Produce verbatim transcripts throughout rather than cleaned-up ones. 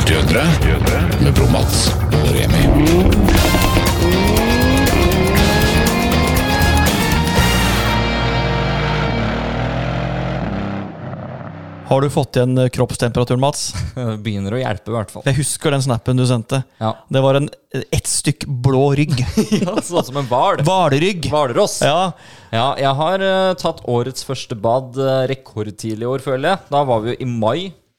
Bilteatre med Bro Mats og Remi. Har du fått igjen kroppstemperaturen, Mats? Det begynner å hjelpe i hvert fall. Jeg husker den snappen du sendte. Ja. Det var en ett stykk blå rygg. Ja, sånn som en val. Valerygg. Hvalross. Ja. Ja, jeg har uh, tatt årets første bad uh, rekordtidlig i år, føler jeg. Da var vi jo i mai.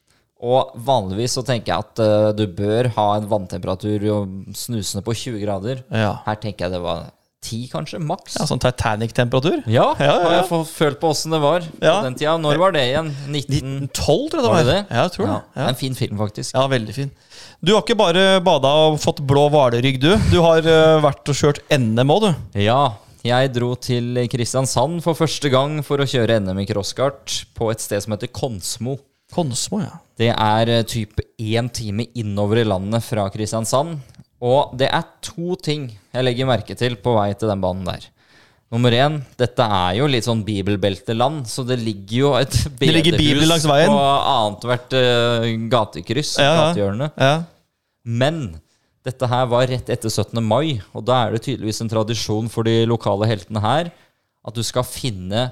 Og vanligvis så tenker jeg at uh, du bør ha en vanntemperatur snusende på tjue grader. Ja. Her tenker jeg det var ti kanskje, maks. Ja, sånn Titanic-temperatur. Ja, ja, ja, har ja. jeg fått følt på hvordan det var Ja. på den tida. Når var det igjen? nitten tolv, tror jeg det var. Var det det? Ja, jeg tror det. Ja. En fin film, faktisk. Ja, veldig fin. Du har ikke bare bada og fått blå valerygg, du. Du har uh, vært og kjørt N M òg, du. Ja, jeg dro til Kristiansand for første gang for å kjøre N M i crosskart på et sted som heter Konsmo. Konsmo, ja. Det er uh, type én time innover i landet fra Kristiansand. Og det er to ting jeg legger merke til på vei til den banen der. Nummer én, dette er jo litt sånn bibelbelteland, så det ligger jo et bedehus på annet hvert uh, gatekryss, ja, ja. gatehjørne. Ja. Men dette her var rett etter syttende mai, og da er det tydeligvis en tradisjon for de lokale heltene her, at du skal finne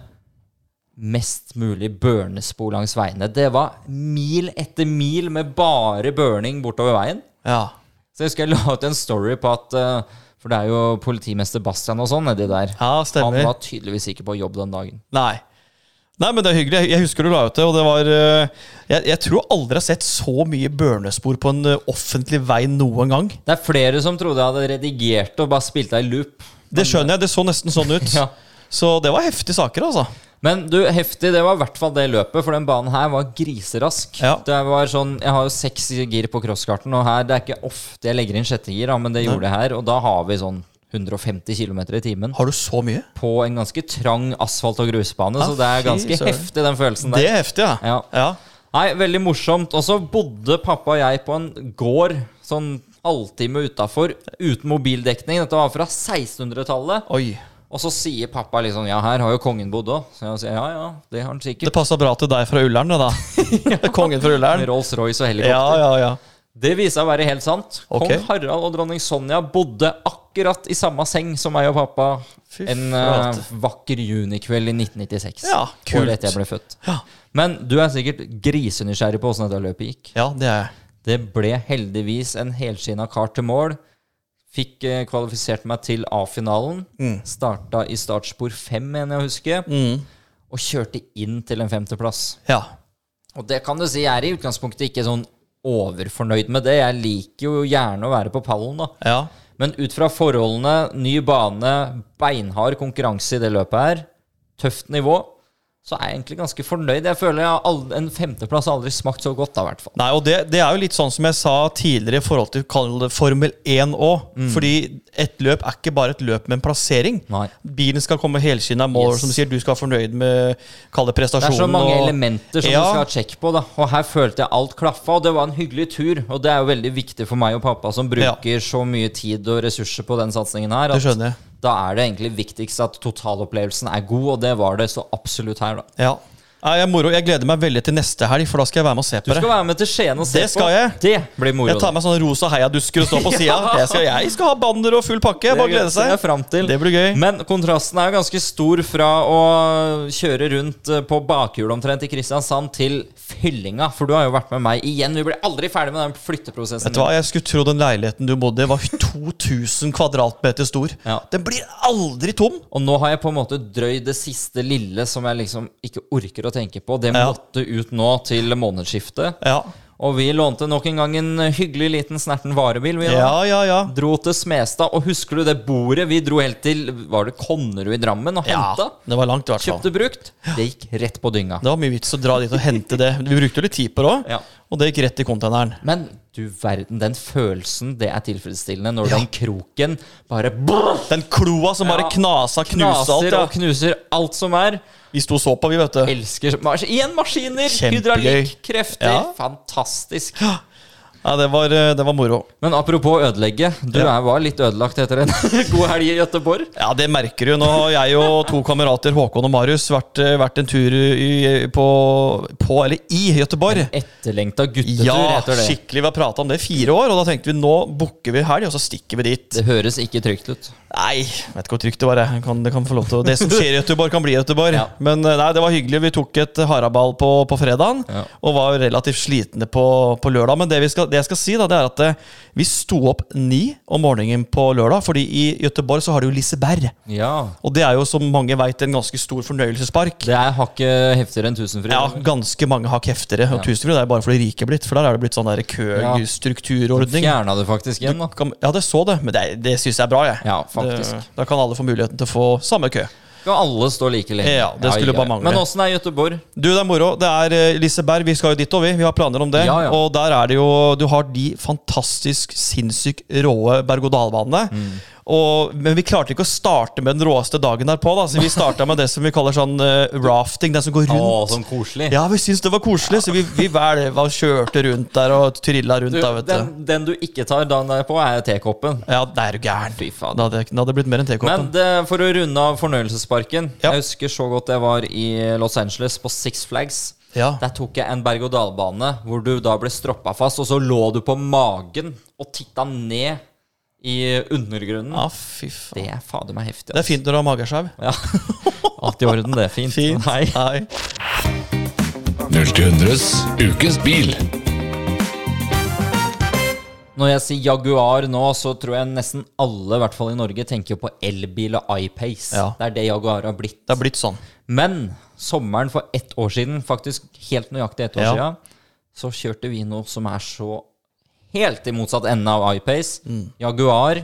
mest mulig børnespor langs veiene. Det var mil etter mil med bare børning bortover veien. Ja. Så jeg husker jeg la ut en story på at uh, for det er jo politimester Bastian og sånn nedi der. Ja, stemmer. Han var tydeligvis ikke på jobb den dagen. Nei. Nei, men det er hyggelig. Jeg husker du la ut det, og det var uh, jeg, jeg tror aldri jeg har sett så mye børnespor på en uh, offentlig vei noen gang. Det er flere som trodde jeg hadde redigert og bare spilt deg i loop. Det skjønner jeg, det så nesten sånn ut. Ja. Så det var heftige saker, altså. Men du, heftig, det var i hvert fall det løpet, for den banen her var griserask. Ja. Det var sånn, jeg har jo seks gir på crosskarten, og her, det er ikke ofte jeg legger inn sjette gir, da, men det gjorde jeg her, og da har vi sånn hundre og femti kilometer i timen. Har du så mye? På en ganske trang asfalt- og grusbane, Ja, så det er ganske fy søren. heftig, den følelsen der. Det er heftig, ja. Ja. Ja. Nei, veldig morsomt. Og så bodde pappa og jeg på en gård sånn halvtime utenfor, uten mobildekning. Dette var fra sekstenhundretallet. Oi. Og så sier pappa liksom, ja, her har jo kongen bodd også. Så jeg sier, ja, ja, det har han Det sikkert. passet bra til deg fra Ullern, det da. Kongen fra Ullern. Med Rolls Royce og helikopter. Ja, ja, ja. Det viser seg å være helt sant. Ok. Kong Harald og dronning Sonja bodde akkurat i samme seng som meg og pappa Fy en flate. uh, vakker junikveld i nitten nittiseks. Ja, kult. Året etter jeg ble født. Ja. Men du er sikkert grisenysgjerrig på hvordan dette løpet gikk. Ja, det er jeg. Det ble heldigvis en helskinna kar til mål. Fikk eh, kvalifisert meg til A-finalen. Mm. Starta i startspor fem, mener jeg å huske. Mm. Og kjørte inn til en femteplass. Ja. Og det kan du si, jeg er i utgangspunktet ikke sånn overfornøyd med det. Jeg liker jo gjerne å være på pallen, da. Ja. Men ut fra forholdene, ny bane, beinhard konkurranse i det løpet her, tøft nivå, så er jeg egentlig ganske fornøyd. Jeg føler jeg har aldri, en femteplass har aldri smakt så godt da, i hvert fall. Nei, og det, det er jo litt sånn som jeg sa tidligere i forhold til kall det Formel én også. Mm. Fordi et løp er ikke bare et løp med en plassering. Nei. Bilen skal komme helskinnet av mål, Yes. som du sier. Du skal være fornøyd med kall det Det prestasjonen. er så mange og, elementer som Ja. du skal ha sjekk på, da. Og her følte jeg alt klaffa, og det var en hyggelig tur. Og det er jo veldig viktig for meg og pappa, som bruker så mye tid og ressurser på den satsingen her, Det at skjønner jeg. da er det egentlig viktigst at totalopplevelsen er god, og det var det så absolutt her, da. Ja. Nei, jeg, er moro. jeg gleder meg veldig til neste helg, for da skal jeg være med og se Du på det. skal være med til Skien og se Det på. skal jeg. Det blir moro. Jeg tar meg sånne rosa heiadusker og står på sida. Jeg, skal- jeg skal ha banner og full pakke. Bare glede Det er seg. frem til. Det blir gøy. Men kontrasten er jo ganske stor fra å kjøre rundt på bakhjulet omtrent i Kristiansand til fyllinga, for du har jo vært med meg igjen. Vi blir aldri ferdig med den flytteprosessen. Vet du hva, Jeg skulle tro den leiligheten du bodde i var to tusen kvadratmeter stor. Ja. Den blir aldri tom. Og nå har jeg på en måte drøyd det siste lille som jeg liksom ikke orker å tenke på. Det Ja. måtte ut nå til månedsskiftet. Ja, Og vi lånte nok en gang en hyggelig liten snerten varebil. Vi da. ja, ja. ja. Dro til Smestad, og husker du det bordet? Vi dro helt til, var det Konnerud i Drammen og ja. henta? Det var langt, i hvert fall. Kjøpte brukt. Det gikk rett på dynga. Det var mye vits å dra dit og hente det. Vi brukte jo litt tid på det òg, Ja. og det gikk rett i containeren. Men du verden, den følelsen, det er tilfredsstillende når Ja. den kroken bare brrr, Den kloa som bare Ja. knasa, knuste alt. knaser Ja. og knuser alt som er. Vi sto og så på, vi, vet du. Elsker mas- Igjen maskiner! Kjempegøy. Hydraulikk, krefter. Ja. Fantastisk. Ja, det var, det var moro. Men apropos ødelegge, du Ja. er, var litt ødelagt etter en god helg i Göteborg. Ja, det merker du. Nå har jeg og to kamerater, Håkon og Marius, vært, vært en tur i, på, på, eller i Göteborg. Etterlengta guttetur Ja, heter det. skikkelig. Vi har pratet om det i fire år, og da tenkte vi nå booker vi helg, og så stikker vi dit. Det høres ikke trygt ut. Nei, vet ikke hvor trygt det var. Jeg. Kan, det kan få lov til å, det som skjer i Göteborg, kan bli i Göteborg. Ja. Men nei, det var hyggelig. Vi tok et haraball på, på fredagen, Ja. og var relativt slitne på, på lørdag. Men det, vi skal, det jeg skal si, da, det er at eh, vi sto opp ni om morgenen på lørdag, fordi i Göteborg så har de jo Liseberg. Ja. Og det er jo, som mange vet, en ganske stor fornøyelsespark. Det er hakket heftigere enn Tusenfryd. Ja, ganske mange har heftere. Og Ja. Tusenfryd er bare for de rike blitt, for der er det blitt sånn der køstrukturordning. Fjerna det faktisk igjen, da. Kan- Ja, det så det, men det, det synes jeg er bra, jeg. Ja, faktisk. Det, da kan alle få muligheten til å få samme kø. Skal alle stå like lenge. Ja, det skulle bare mangle. Men åssen er Göteborg? Du, det er moro. Det er eh, Liseberg. Vi skal jo dit, og vi. Vi har planer om det. Ja, ja. Og der er det jo Du har de fantastisk sinnssykt råe berg-og-dal-banene. Mm. Og, men vi klarte ikke å starte med den råeste dagen derpå. Da. Så vi starta med det som vi kaller sånn eh, rafting. Den som går rundt. Å, sånn koselig. Ja, vi syntes det var koselig, så vi, vi vel, var, kjørte rundt der og trilla rundt. Du, da, vet den, du. den du ikke tar dagen derpå, er tekoppen. Ja, det er jo gæren. Fy faen. Da hadde, da hadde det blitt mer enn tekoppen. Men det, for å runde av fornøyelsesparken. Ja. Jeg husker så godt jeg var i Los Angeles på Six Flags. Ja. Der tok jeg en berg-og-dal-bane hvor du da ble stroppa fast, og så lå du på magen og titta ned i undergrunnen. Ja, fy faen. Det er fader meg heftig. Det er fint når du har mageskjev. Ja. Alt i orden, det er fint. Fint. Hei. Hei. null til hundres ukens bil. Når jeg sier Jaguar nå, så tror jeg nesten alle, i hvert fall i Norge, tenker på elbil og iPace. Ja. Det er det Jaguar har blitt. Det har blitt sånn. Men sommeren for ett år siden, faktisk helt nøyaktig ett år Ja. siden, så kjørte vi noe som er så helt i motsatt ende av iPace. Mm. Jaguar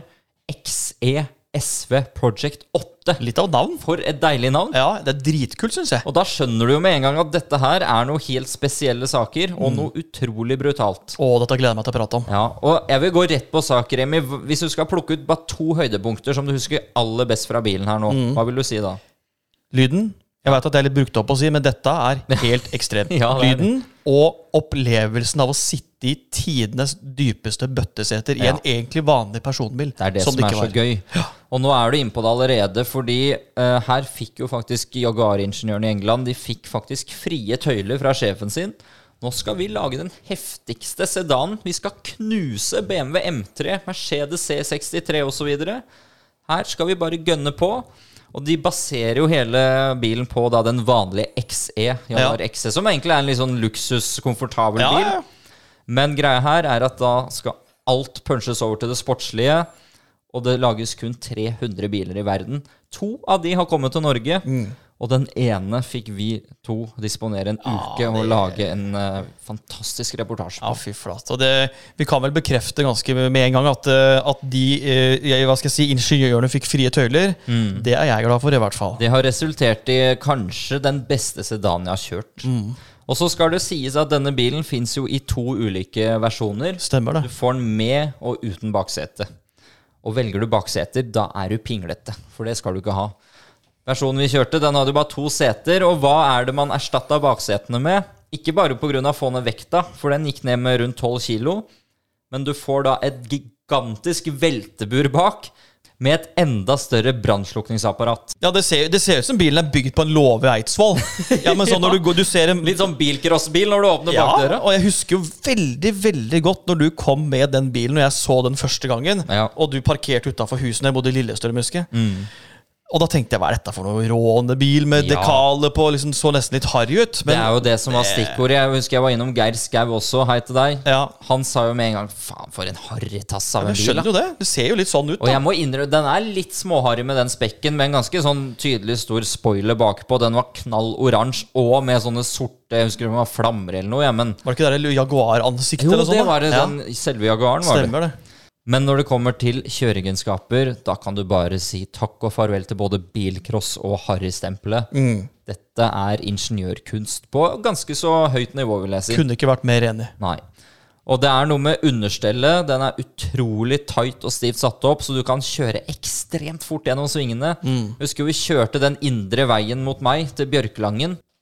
X E S V Project åtte. Litt av navn. For et deilig navn. Ja, det er dritkult, synes jeg. Og da skjønner du jo med en gang at dette her er noe helt spesielle saker, og Mm. noe utrolig brutalt. Å, dette gleder jeg meg til å prate om. Ja, og jeg vil gå rett på sak, Remi. Hvis du skal plukke ut bare to høydepunkter som du husker aller best fra bilen her nå, Mm. hva vil du si da? Lyden. Jeg vet at det er litt brukt opp å si, men dette er helt ekstremt. Ja, det er det. Lyden og opplevelsen av å sitte i tidenes dypeste bøtteseter i Ja. en egentlig vanlig personbil. Det er det som, er så gøy. Og nå er du inne på det allerede, fordi eh, her fikk jo faktisk Jaguar-ingeniøren i England, de fikk faktisk frie tøyler fra sjefen sin. Nå skal vi lage den heftigste sedanen. Vi skal knuse B M W M tre, Mercedes C sekstitre og så videre. Her skal vi bare gønne på. Og de baserer jo hele bilen på da den vanlige X E, Jaguar Ja. X E, som egentlig er en litt sånn luksus, komfortabel Ja, bil. ja. Men greia her er at da skal alt punches over til det sportslige, og det lages kun tre hundre biler i verden. To av de har kommet til Norge, Mm. og den ene fikk vi to disponere en uke og lage en uh, fantastisk reportasje Ja, på. fy flate. Og det, vi kan vel bekrefte ganske med en gang at, eh, at de eh, jeg- hva skal jeg si, ingeniørene fikk frie tøyler. Mm. Det er jeg glad for, i hvert fall. Det har resultert i kanskje den beste sedanen jeg har kjørt. Mm. Og så skal det sies at denne bilen finnes jo i to ulike versjoner. Stemmer Du det. får den med og uten baksete. Og velger du bakseter, da er du pinglete, for det skal du ikke ha. Versjonen vi kjørte, den hadde jo bare to seter, og hva er det man erstattet baksetene med? Ikke bare på grunn av å få ned vekta, for den gikk ned med rundt tolv kilo, men du får da et gigantisk veltebur bak, med et enda større brannslukningsapparat. Ja, det ser, det ser ut som bilen er bygd på en låve i Eidsvoll. Ja, men sånn når du, går, du ser en Litt sånn bilcrossbil når du åpner Ja, bakdøra. og jeg husker jo veldig, veldig godt når du kom med den bilen, og jeg så den første gangen, Ja. og du parkerte utenfor huset når jeg bodde i Lillestrøm, husker jeg. Og da tenkte jeg, hva er dette for noe rånebil med Ja. dekaler på, liksom så nesten litt harry ut. Det er jo det som var stikkordet. Jeg husker jeg var innom Geir Skau også, hei til deg. Ja, Han sa jo med en gang, faen for en harrytass av en jeg bil. skjønner Da. jo det. Det ser jo litt sånn ut, Og da. jeg må innrømme, den er litt småharry med den spekken, med en ganske sånn tydelig stor spoiler bakpå. Den var knall oransje, og med sånne sorte, jeg husker det var flammer eller noe, ja, men Var det ikke det der Jaguar-ansiktet jo, eller sånn? det da? var det, Ja, den selve Jaguaren var det. stemmer det. Men når det kommer til kjøreegenskaper, da kan du bare si takk og farvel til både bilcross og harrystempelet. Mm. Dette er ingeniørkunst på ganske så høyt nivå, vil jeg si. Kunne ikke vært mer enig. Nei. Og det er noe med understellet. Den er utrolig tight og stivt satt opp, så du kan kjøre ekstremt fort gjennom svingene. Mm. Husker vi kjørte den indre veien mot meg til Bjørklangen.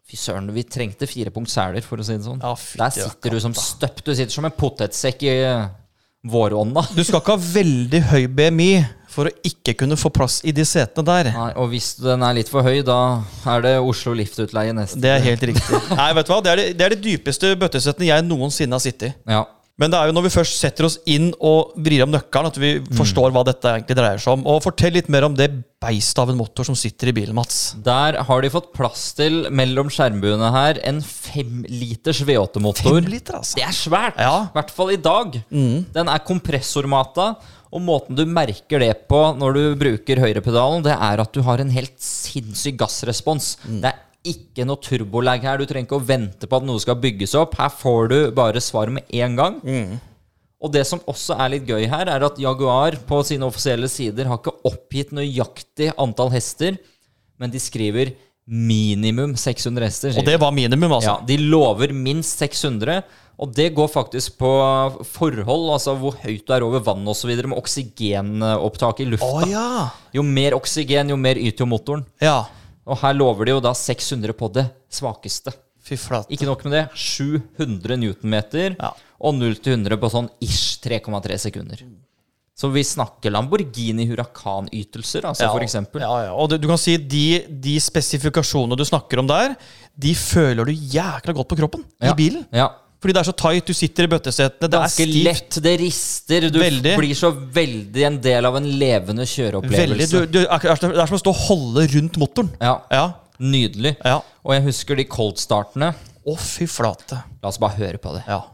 Fy søren, vi trengte fire punkt sæler, for å si det sånn. Ja, fy, Der sitter du som støpt. Du sitter som en potetsekk i vårånda. Du skal ikke ha veldig høy B M I for å ikke kunne få plass i de setene der. Nei, og hvis den er litt for høy, da er det Oslo Liftutleie neste. Det er helt riktig. Nei, vet du hva? Det er det, det, er det dypeste bøttesettene jeg noensinne har sittet i. Ja. Men det er jo når vi først setter oss inn og vrir om nøkkelen, at vi forstår hva dette egentlig dreier seg om. Og fortell litt mer om det beist av en motor som sitter i bilen, Mats. Der har de fått plass til, mellom skjermbuene her, en fem liters V åtte motor. Fem liter, altså. Det er svært, Ja. i hvert fall i dag. Den er kompressormata, og måten du merker det på når du bruker høyrepedalen, det er at du har en helt sinnssyk gassrespons. Det er ikke noe turbolag her. Du trenger ikke å vente på at noe skal bygges opp. Her får du bare svar med en gang. Mm. Og det som også er litt gøy her, er at Jaguar på sine offisielle sider har ikke oppgitt nøyaktig antall hester, men de skriver minimum seks hundre hester. Og det var minimum, altså. Ja, de lover minst seks hundre, og det går faktisk på forhold, altså hvor høyt du er over vann og så videre, med oksygenopptak i lufta. Å, ja. Jo mer oksygen, jo mer yter jo motoren. Ja. Og her lover de jo da seks hundre på det svakeste. Fy flate. Ikke nok med det, sju hundre newtonmeter, Ja. og null til hundre på sånn ish tre komma tre sekunder. Så vi snakker Lamborghini Huracan-ytelser, altså, Ja, for eksempel. Ja, ja. Og det, du kan si de, de spesifikasjonene du snakker om der, de føler du jækla godt på kroppen Ja. i bilen. Ja. Fordi det er så tight, du sitter i bøttesetene, det er Ganske stivt. lett, det rister, du Veldig. blir så veldig en del av en levende Veldig, kjøreopplevelse. du, du, det er som å stå og holde rundt motoren. Ja, Ja. nydelig. Ja. Og jeg husker de cold-startene. Å, fy flate. La oss bare høre på det. Ja.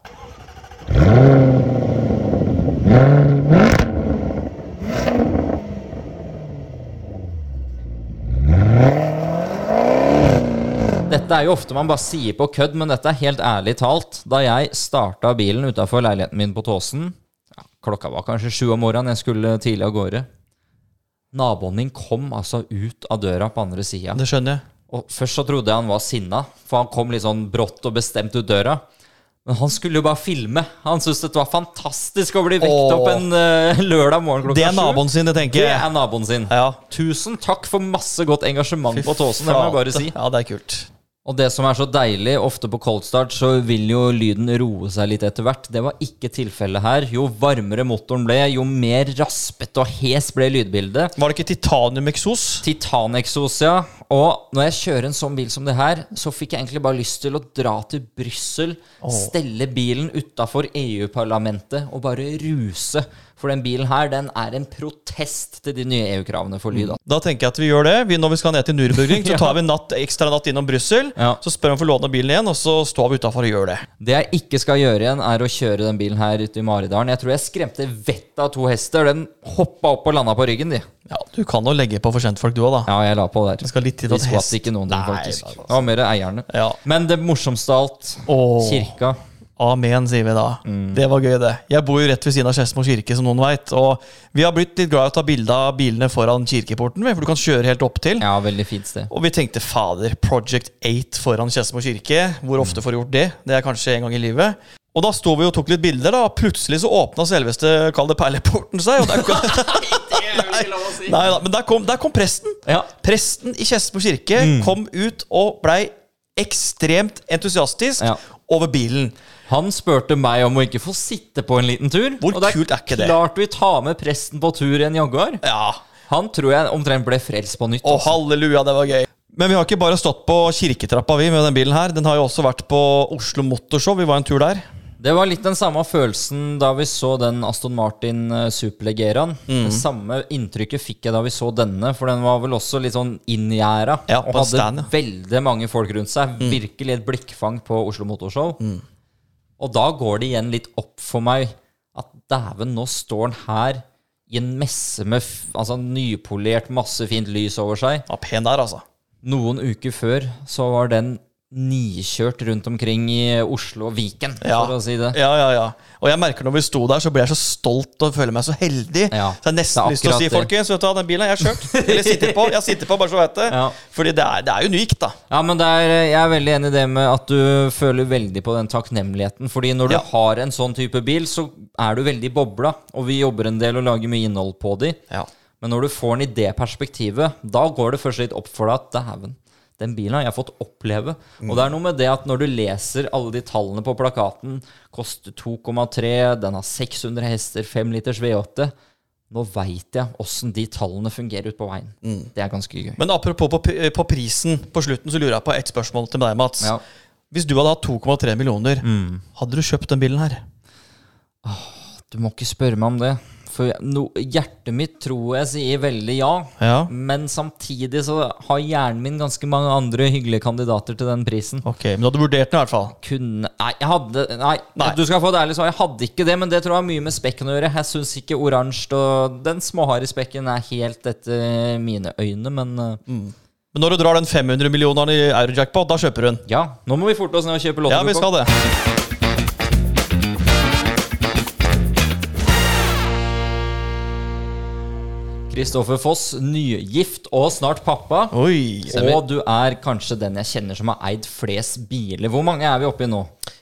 Dette er jo ofte man bare sier på kødd, men dette er helt ærlig talt. Da jeg starta bilen utenfor leiligheten min på Tåsen, ja, klokka var kanskje sju om morgenen, jeg skulle tidlig av gårde. Naboen min kom altså ut av døra på andre sida. Det skjønner jeg. Og først så trodde jeg han var sinna, for han kom litt sånn brått og bestemt ut døra. Men han skulle jo bare filme. Han syntes det var fantastisk å bli vekt Åh. opp en uh, lørdag morgen klokka Det er sju. naboen sin, det tenker Det jeg. er naboen sin. Ja. Tusen takk for masse godt engasjement Fy på Tåsen, det må jeg bare flate. si. Ja, det er kult. Og det som er så deilig, ofte på coldstart, så vil jo lyden roe seg litt etter hvert. Det var ikke tilfellet her. Jo varmere motoren ble, jo mer raspete og hes ble lydbildet. Var det ikke titanium-eksos? Titaneksos, ja. Og når jeg kjører en sånn bil som det her, så fikk jeg egentlig bare lyst til å dra til Brussel, stelle bilen utenfor E U-parlamentet og bare ruse. For den bilen her, den er en protest til de nye E U-kravene for lyd. Da tenker jeg at vi gjør det. Vi, når vi skal ned til Nürburgring, så tar vi natt, ekstra natt innom Brussel. Ja. Så spør vi om å få låne bilen igjen, og så står vi utenfor og gjør det. Det jeg ikke skal gjøre igjen, er å kjøre den bilen her ute i Maridalen. Jeg tror jeg skremte vettet av to hester. Den hoppa opp og landa på ryggen, de. Ja, Du kan jo legge på for kjentfolk, du òg, da. Ja, jeg la på der. Det skal litt til De at skvatt hest- ikke noen, Nei, faktisk. nei, nei. Det var mer eierne. Ja. Men det morsomste av alt, Åh. kirka. Amen, sier vi da. Det var gøy, det. Jeg bor jo rett ved siden av Skedsmo kirke, som noen vet. Og vi har blitt litt glad i å ta bilde av bilene foran kirkeporten, for du kan kjøre helt opp til. Ja, veldig fint sted. Og vi tenkte, fader, Project eight foran Skedsmo kirke. Hvor ofte får du gjort det? Det er kanskje en gang i livet. Og da sto vi og tok litt bilder, da. Og plutselig så åpna selveste, kall det perleporten seg. Og der kom, nei, nei da, men der kom, der kom presten. Ja. Presten i Skedsmo kirke kom ut og blei ekstremt entusiastisk Ja. over bilen. Han spurte meg om å ikke få sitte på en liten tur. Hvor og det kult er ikke det? Klart vi tar med presten på tur i en Jaguar. Ja. Han tror jeg omtrent ble frelst på nytt. Å, altså. halleluja, det var gøy. Men vi har ikke bare stått på kirketrappa vi med den bilen her. Den har jo også vært på Oslo Motorshow. Vi var en tur der. Det var litt den samme følelsen da vi så den Aston Martin eh, Superleggeraen. Mm. Det samme inntrykket fikk jeg da vi så denne, for den var vel også litt sånn inngjerda. Ja, og på en hadde stand, ja. veldig mange folk rundt seg. Virkelig et blikkfang på Oslo Motorshow. Og da går det igjen litt opp for meg at dæven, nå står den her i en messe med f altså nypolert, masse fint lys over seg. Ja, pen der, altså. Noen uker før så var den nikjørt rundt omkring i Oslo og Viken, Ja. for å si det. Ja, ja, ja. Og jeg merker når vi sto der, så ble jeg så stolt og føler meg så heldig. Ja, Så jeg har nesten det er lyst til å si, akkurat det. folkens, vet du hva, den bilen har jeg kjørt. Eller sitter på. Jeg sitter på, bare så vet det. Ja. Fordi det er, det er unikt, da. Ja, men det er, jeg er veldig enig i det med at du føler veldig på den takknemligheten. Fordi når du Ja. har en sånn type bil, så er du veldig bobla. Og vi jobber en del og lager mye innhold på de. Ja. Men når du får den i det perspektivet, da går det først litt opp for deg at dæven, den bilen har jeg fått oppleve. Og det er noe med det at når du leser alle de tallene på plakaten, koster to komma tre, den har seks hundre hester, fem liters V åtte. Nå vet jeg hvordan de tallene fungerer ut på veien. Mm. Det er ganske gøy. Men apropos på, på prisen, på slutten så lurer jeg på et spørsmål til deg, Mats. Ja. Hvis du hadde hatt to komma tre millioner, mm. hadde du kjøpt den bilen her? Åh, du må ikke spørre meg om det. For no, hjertet mitt tror jeg sier veldig ja, ja. Men samtidig så har hjernen min ganske mange andre hyggelige kandidater til den prisen. Ok, men du hadde vurdert den i hvert fall? Kunne, nei, jeg hadde, nei, nei. Du skal få det ærlig svar, jeg hadde ikke det, men det tror jeg har mye med spekken å gjøre. Jeg synes ikke oransje og den småharde spekken er helt etter mine øyne, men... Mm. Men når du drar den fem hundre millioner i Eurojackpot, da kjøper du den? Ja, nå må vi forte oss ned og kjøpe lotto. Ja, vi skal det. Kristoffer Foss, nygift og snart pappa. Oi, og du er kanskje den jeg kjenner som har eid flest biler. Hvor mange er vi oppe i nå?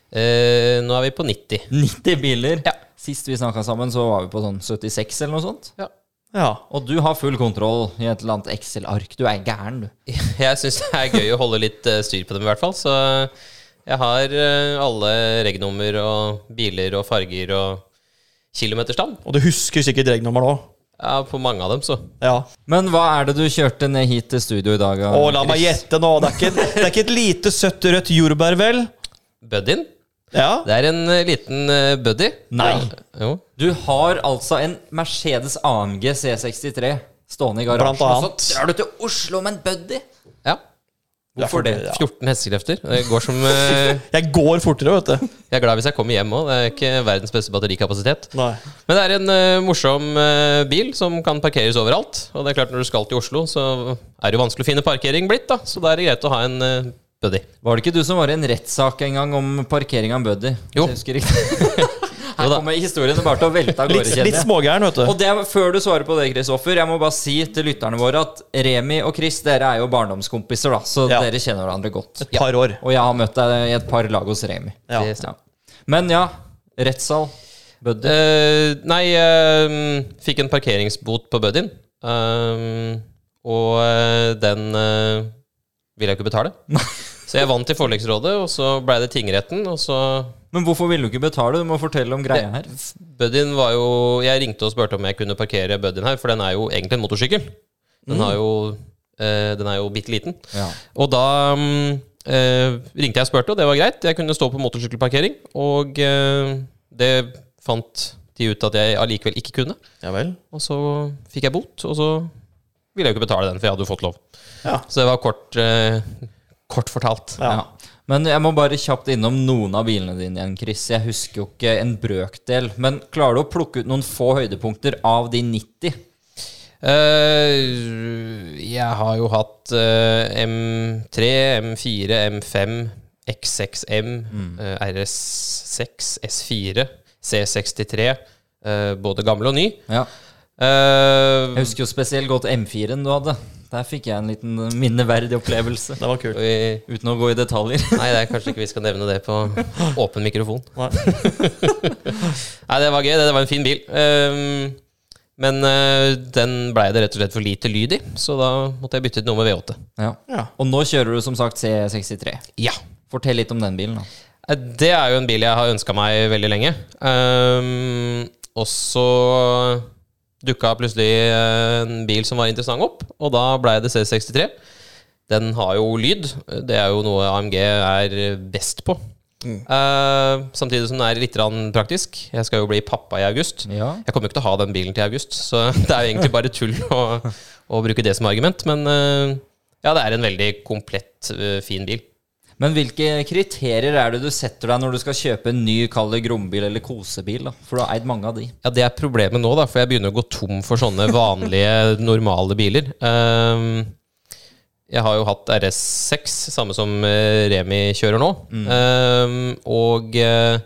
Eh, nå er vi på nitti. nitti biler? Ja. Sist vi snakket sammen så var vi på sånn syttiseks eller noe sånt. Ja. Ja. Og du har full kontroll i et eller annet Excel-ark. Du er gæren, du. Jeg synes det er gøy å holde litt styr på dem i hvert fall. Så jeg har alle regnummer og biler og farger og kilometerstand. Og du husker sikkert regnummer nå? Ja, på mange av dem, så. Ja. Men hva er det du kjørte ned hit til studio i dag? Å, la meg gjette nå. Det er ikke, det er ikke et lite søtt rødt jordbær, vel? Buddyen? Ja. Det er en uh, liten uh, buddy. Nei. Ja. Du har altså en Mercedes A M G C sekstitre stående i garasjen. Blant annet. Og så drar du til Oslo med en buddy. Ja. Hvorfor det? Ja. fjorten hestekrefter. Det går som uh, Jeg går fortere, vet du. Jeg er glad hvis jeg kommer hjem også. Det er ikke verdens beste batterikapasitet. Nei. Men det er en uh, morsom uh, bil som kan parkeres overalt. Og det er klart når du skal til Oslo, så er det jo vanskelig å finne parkering blitt, da. Så da er det greit å ha en uh, buddy. Var det ikke du som var i en rettssak en gang om parkering av en buddy? Jo. Jeg husker riktig. Her kommer historien bare til å velte av gårde, litt, litt smågæren, vet du. Og det er, før du svarer på det, Kristoffer, jeg må bare si til lytterne våre at Remi og Chris, dere er jo barndomskompiser, da. Så ja. dere kjenner hverandre godt. Et par år. Og jeg har møtt deg i et par lag hos Remi. Ja. Ja. Men ja, rettssal, buddy. Uh, nei, jeg uh, fikk en parkeringsbot på buddyen. Uh, og uh, den uh, ville jeg ikke betale. Så jeg vant i forlegsrådet, og så ble det tingretten, og så... Men hvorfor ville du ikke betale? Du må fortelle om greia her. Buddyen var jo... Jeg ringte og spørte om jeg kunne parkere buddyen her, for den er jo egentlig en motorsykkel. Den, Mm. har jo, eh, den er jo bitte liten. Ja. Og da mm, eh, ringte jeg og spurte, og det var greit. Jeg kunne stå på motorsykkelparkering, og eh, det fant de ut at jeg allikevel ikke kunne. Ja vel. Og så fikk jeg bot, og så ville jeg jo ikke betale den, for jeg hadde jo fått lov. Ja. Så det var kort, eh, kort fortalt. Ja. Ja. Men jeg må bare kjapt innom noen av bilene dine igjen, Chris. Jeg husker jo ikke en brøkdel. Men klarer du å plukke ut noen få høydepunkter av de nitti? Uh, jeg har jo hatt uh, M tre, M fire, M fem, X seks M, mm. uh, R S seks, S fire, C sekstitre, uh, både gamle og ny. Ja. Uh, Jeg husker jo spesielt godt M fire-en du hadde. Der fikk jeg en liten minneverdig opplevelse. Det var kult. vi, Uten å gå i detaljer. nei, det er kanskje ikke vi skal nevne det på åpen mikrofon. Nei. Nei, det var gøy. Det, det var en fin bil. Um, men uh, den ble det rett og slett for lite lyd i, så da måtte jeg bytte ut noe med V åtte. Ja. Ja. Og nå kjører du som sagt C sekstitre. Ja. Fortell litt om den bilen, da. Uh, Det er jo en bil jeg har ønsket meg veldig lenge. Um, og så dukket plutselig en bil som var interessant opp, og da ble det C sekstitre. Den har jo lyd. Det er jo noe A M G er best på. Mm. Uh, samtidig som den er litt praktisk. Jeg skal jo bli pappa i august. Ja. Jeg kommer jo ikke til å ha den bilen til august, så det er jo egentlig bare tull å, å bruke det som argument. Men uh, ja, det er en veldig komplett, uh, fin bil. Men hvilke kriterier er det du setter deg når du skal kjøpe en ny, kall det grombil eller kosebil, da? For du har eid mange av de. Ja, det er problemet nå, da, for jeg begynner å gå tom for sånne vanlige, normale biler. Um, jeg har jo hatt R S seks, samme som uh, Remi kjører nå. Mm. Um, og uh,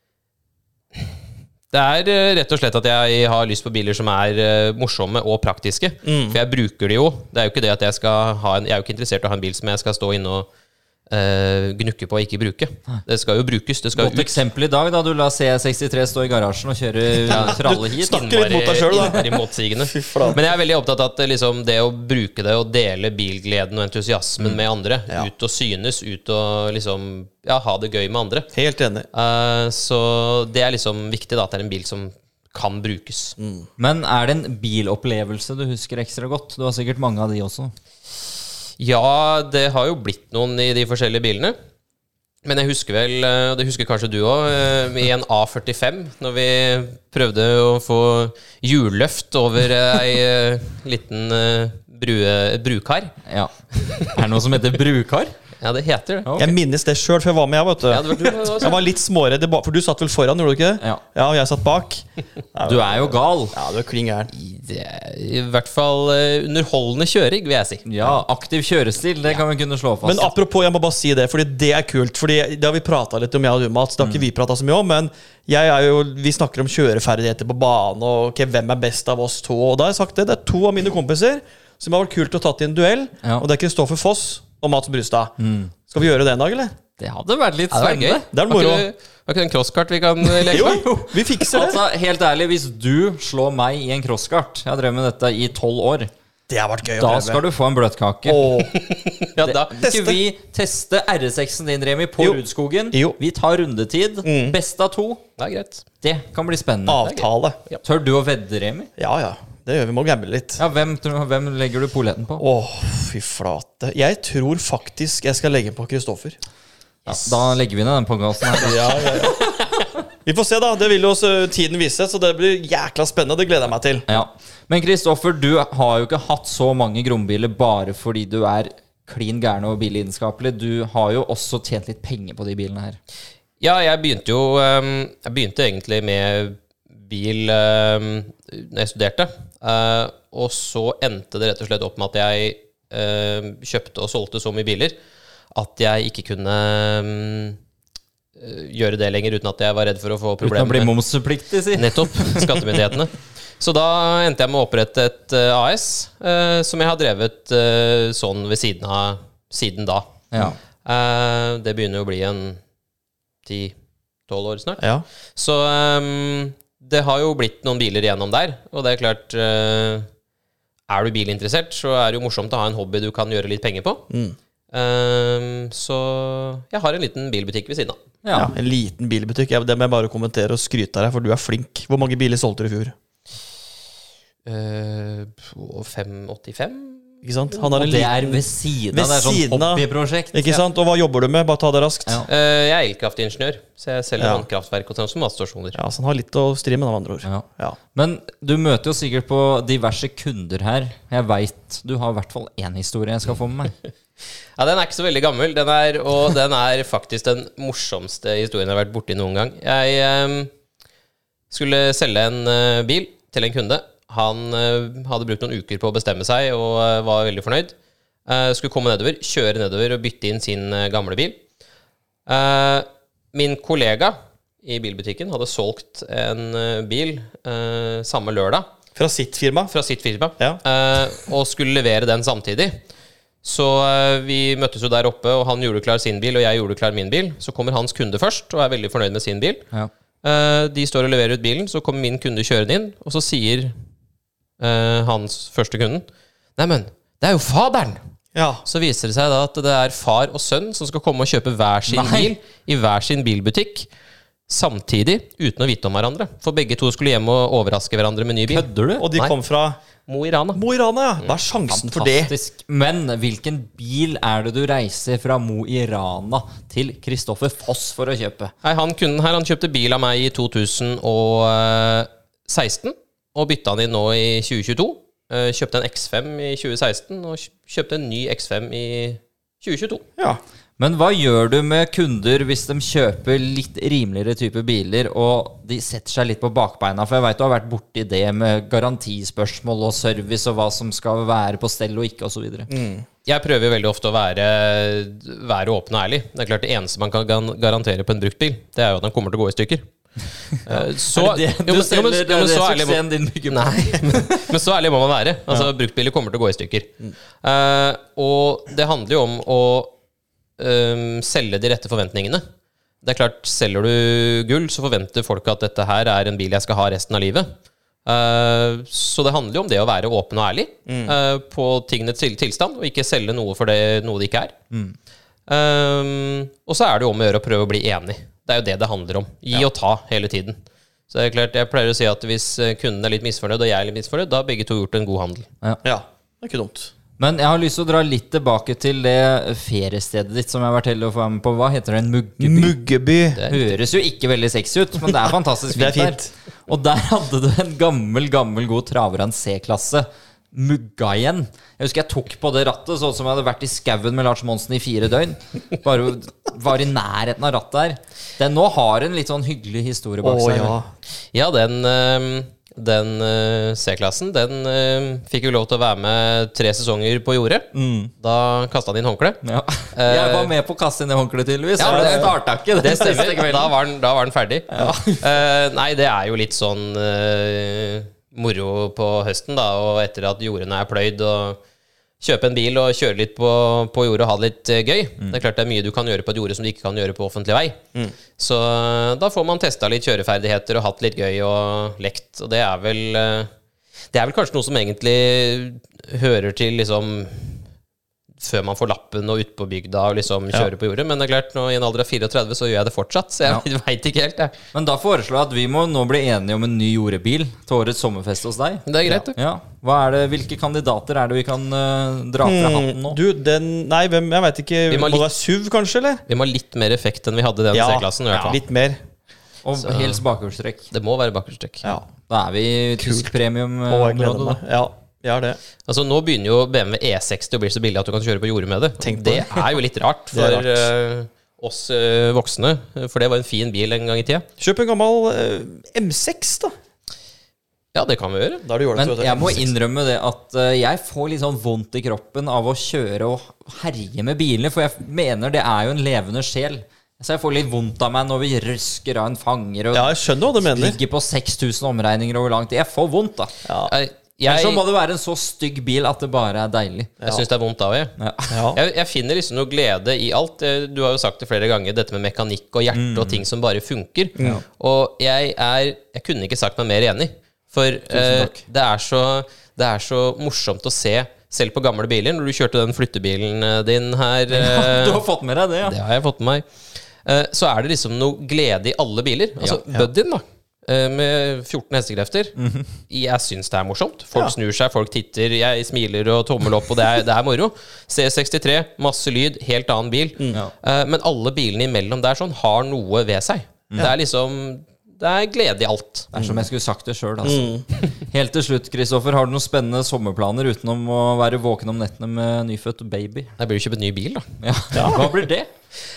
det er uh, rett og slett at jeg har lyst på biler som er uh, morsomme og praktiske. Mm. For jeg bruker de jo. Det er jo ikke det at jeg skal ha en, jeg er jo ikke interessert i å ha en bil som jeg skal stå inne og uh, gnukke på og ikke bruke. Det skal jo brukes. Det skal Godt eksempel i dag da du la C sekstitre stå i garasjen og kjøre tralle hit. Snakker litt mot deg selv da. Innmari motsigende. Men jeg er veldig opptatt av at liksom, det å bruke det og dele bilgleden og entusiasmen mm. med andre, ja. Ut og synes, ut og liksom, ja, ha det gøy med andre. Helt enig. Uh, så det er liksom viktig da, at det er en bil som kan brukes. Mm. Men er det en bilopplevelse du husker ekstra godt? Du har sikkert mange av de også. Ja, det har jo blitt noen i de forskjellige bilene. Men jeg husker vel, og det husker kanskje du også, i en A førtifem, når vi prøvde å få hjulløft over ei liten brue, brukar. Ja. Er det noe som heter brukar? Ja, det heter det. Okay. Jeg minnes det selv, for jeg var med, jeg, vet du. Ja, det var du, det var jeg var litt småredd, for du satt vel foran, gjorde du ikke det? Ja. Ja, og jeg satt bak. Du er jo gal. Ja, du er kling gæren. I hvert fall underholdende kjøring, vil jeg si. Ja, aktiv kjørestil, det kan vi kunne slå fast. Men apropos, jeg må bare si det, fordi det er kult. Fordi det har vi pratet litt om, jeg og du, Mats. Det har ikke vi pratet så mye om, men jeg er jo, vi snakker om kjøreferdigheter på banen, og okay, hvem er best av oss to. Og da har jeg sagt det, det er to av mine kompiser som har vært kult å tatt i en duell, ja. Og det er Kristoffer Foss og Mats Brustad. Mm. Skal vi gjøre det en dag, eller? Det hadde vært litt ja, spennende. Det er moro. Var ikke det en crosskart vi kan legge jo, jo, vi fikser det. Altså, helt ærlig, hvis du slår meg i en crosskart, jeg har drevet med dette i tolv år, det har vært gøy å da prøve. skal du få en bløtkake. Ja, da. Det, skal vi teste R seksen din, Remi, på jo. Rudskogen? Jo. Vi tar rundetid. Mm. Best av to. Det er greit. Det kan bli spennende. Avtale. Ja. Tør du å vedde, Remi? Ja, ja. Det gjør vi, må gamble litt. Ja, hvem, hvem legger du polletten på? Åh, fy flate. Jeg tror faktisk jeg skal legge på Kristoffer. Yes. Ja, da legger vi ned den podcasten her. Ja, ja, ja. Vi får se da, det vil jo også tiden vise, så det blir jækla spennende, det gleder jeg meg til. Ja. Men Kristoffer, du har jo ikke hatt så mange grombiler bare fordi du er klin gærne og billidenskapelig. Du har jo også tjent litt penger på de bilene her. Ja, jeg begynte jo, jeg begynte egentlig med bil uh, når jeg studerte, uh, og så endte det rett og slett opp med at jeg uh, kjøpte og solgte så mye biler at jeg ikke kunne um, gjøre det lenger uten at jeg var redd for å få problemer. Uten å bli momspliktig, si. Nettopp, skattemyndighetene. Så da endte jeg med å opprette et uh, A S uh, som jeg har drevet uh, sånn ved siden av siden da. Ja. Uh, det begynner jo å bli en ti tolv år snart. Ja. Så um, det har jo blitt noen biler igjennom der, og det er klart, uh, er du bilinteressert, så er det jo morsomt å ha en hobby du kan gjøre litt penger på. Mm. Um, så jeg har en liten bilbutikk ved siden av. Ja, ja, en liten bilbutikk. Det må jeg bare kommentere og skryte av deg, for du er flink. Hvor mange biler solgte du i fjor? Uh, fem åttifem. Ikke sant? Han har og en det liten... er ved siden av, det er sånn hobbyprosjekt. Ikke sant? Og hva jobber du med? Bare ta det raskt. Ja. Uh, jeg er elkraftingeniør, så jeg selger ja. vannkraftverk og sånn som matstasjoner. Ja, så han har litt å stri med, av andre ord. Ja. Ja. Men du møter jo sikkert på diverse kunder her. Jeg vet, du har i hvert fall en historie jeg skal få med meg. Ja, den er ikke så veldig gammel, den er, og den er faktisk den morsomste historien jeg har vært borti noen gang. Jeg um, skulle selge en uh, bil til en kunde. Han uh, hadde brukt noen uker på å bestemme seg og uh, var veldig fornøyd. Uh, skulle komme nedover, kjøre nedover og bytte inn sin uh, gamle bil. Uh, min kollega i bilbutikken hadde solgt en uh, bil uh, samme lørdag. Fra sitt firma? Fra sitt firma, ja. uh, og skulle levere den samtidig. Så uh, vi møttes jo der oppe, og han gjorde klar sin bil, og jeg gjorde klar min bil. Så kommer hans kunde først, og er veldig fornøyd med sin bil. Ja. Uh, de står og leverer ut bilen, så kommer min kunde kjørende inn, og så sier uh, hans første kunden, «Neimen, det er jo faderen!» Ja. Så viser det seg da at det er far og sønn som skal komme og kjøpe hver sin Nei. bil i hver sin bilbutikk, samtidig, uten å vite om hverandre. For begge to skulle hjem og overraske hverandre med ny bil. Kødder du? Og de Nei. kom fra... Mo i Rana. Mo i Rana, ja. Hva er sjansen for det? Fantastisk. Men hvilken bil er det du reiser fra Mo i Rana til Kristoffer Foss for å kjøpe? Nei, han kunden her, han kjøpte bil av meg i to tusen og seksten, og bytta han inn nå i tjue tjueto. Kjøpte en X fem i tjue seksten, og kjøpte en ny X fem i tjue tjueto. Ja. Men hva gjør du med kunder hvis de kjøper litt rimeligere type biler, og de setter seg litt på bakbeina? For jeg vet du har vært borti det med garantispørsmål og service, og hva som skal være på stell og ikke, og så videre. Mm. Jeg prøver veldig ofte å være, være åpen og ærlig. Det er klart det eneste man kan garantere på en brukt bil, det er jo at den kommer til å gå i stykker. Ja. Så, det det, du selger, det er det suksessen din bygger på. Nei, men, men så ærlig må man være. Altså, ja. Bruktbiler kommer til å gå i stykker. Mm. Uh, og det handler jo om å um, selge de rette forventningene. Det er klart, selger du gull, så forventer folk at dette her er en bil jeg skal ha resten av livet. Uh, så det handler jo om det å være åpen og ærlig mm. uh, på tingenes til tilstand, og ikke selge noe for det, noe det ikke er. Mm. Um, og så er det jo om å gjøre å prøve å bli enig. Det er jo det det handler om. Gi ja. og ta hele tiden. Så det er klart, jeg pleier å si at hvis kunden er litt misfornøyd, og jeg er litt misfornøyd, da har begge to gjort en god handel. Ja, ja det er ikke dumt. Men jeg har lyst til å dra litt tilbake til det feriestedet ditt som jeg har vært heldig å få være med på. Hva heter det? En Muggeby? Muggeby. Det høres jo ikke veldig sexy ut, men det er fantastisk fint, det er fint der. Og der hadde du en gammel, gammel god traver av en C-klasse. Mugga igjen. Jeg husker jeg tok på det rattet, sånn som jeg hadde vært i skauen med Lars Monsen i fire døgn. Bare var i nærheten av rattet her. Den nå har en litt sånn hyggelig historie bak seg. Ja, ja den... Um Den uh, C-klassen, den uh, fikk jo lov til å være med tre sesonger på jordet. Mm. Da kastet han inn håndkle. Ja. Jeg var med på å kaste inn det håndkle, tydeligvis. Ja, det startet ikke. Det stemmer. Da var den, da var den ferdig. Ja. uh, nei, det er jo litt sånn uh, moro på høsten, da. Og etter at jordene er pløyd, og kjøpe en bil og kjøre litt på, på jordet og ha det litt uh, gøy. Mm. Det er klart det er mye du kan gjøre på et jorde som du ikke kan gjøre på offentlig vei. Mm. Så uh, da får man testet litt kjøreferdigheter og hatt litt gøy og lekt. Og det er vel uh, Det er vel kanskje noe som egentlig hører til liksom før man får lappen og ut på bygda og liksom kjøre ja. på jordet. Men det er klart, nå i en alder av fireogtredve så gjør jeg det fortsatt, så jeg ja. vet ikke helt. Jeg. Men da foreslår jeg at vi må nå bli enige om en ny jordebil til årets sommerfest hos deg. Det er greit, ja. ja. Hva er det, hvilke kandidater er det vi kan uh, dra fra hmm, hatten nå? Du, den, nei, hvem, jeg vet ikke. Må, må det være S U V kanskje, eller? Vi må ha litt mer effekt enn vi hadde i den ja. C-klassen. Ja, litt mer. Og så, helst bakhjulstrekk. Det må være bakhjulstrekk. Ja. Da er vi i tysk premium-området. Ja. Ja, det. Altså, nå begynner jo B M W E seksti å bli så billig at du kan kjøre på jordet med det. Tenk det. det er jo litt rart for rart. Uh, oss uh, voksne, for det var en fin bil en gang i tida. Kjøp en gammel uh, M seks da. Ja, det kan vi gjøre. Da det Men jeg må innrømme det at uh, jeg får litt sånn vondt i kroppen av å kjøre og herje med bilene, for jeg mener det er jo en levende sjel. Så jeg får litt vondt av meg når vi røsker av en fanger og ja, jeg skjønner hva du mener. Ligger på seks tusen omregninger over lang tid. Jeg får vondt da. Ja. Jeg Jeg, så må det være en så stygg bil at det bare er deilig. Jeg ja. synes det er vondt av jeg. Ja. Ja. jeg. Jeg finner liksom noe glede i alt. Du har jo sagt det flere ganger, dette med mekanikk og hjerte mm. og ting som bare funker. Mm. Og jeg er Jeg kunne ikke sagt meg mer enig. For eh, det, er så, det er så morsomt å se, selv på gamle biler, når du kjørte den flyttebilen din her eh, Du har fått med deg det, ja. Det har jeg fått med meg. Eh, så er det liksom noe glede i alle biler. Altså ja. Buddyen da med fjorten hestekrefter. Mm-hmm. Jeg synes det er morsomt. Folk ja. snur seg, folk titter, jeg smiler og tommel opp, og det er, det er moro. C sekstitre, masse lyd, helt annen bil. Mm. Ja. Uh, men alle bilene imellom der sånn har noe ved seg. Mm. Det er liksom Det er glede i alt. Det er som jeg skulle sagt det selv, altså. Mm. Helt til slutt, Kristoffer, har du noen spennende sommerplaner utenom å være våken om nettene med nyfødt baby? Jeg blir jo kjøpt en ny bil, da. Ja. Ja. Hva blir det?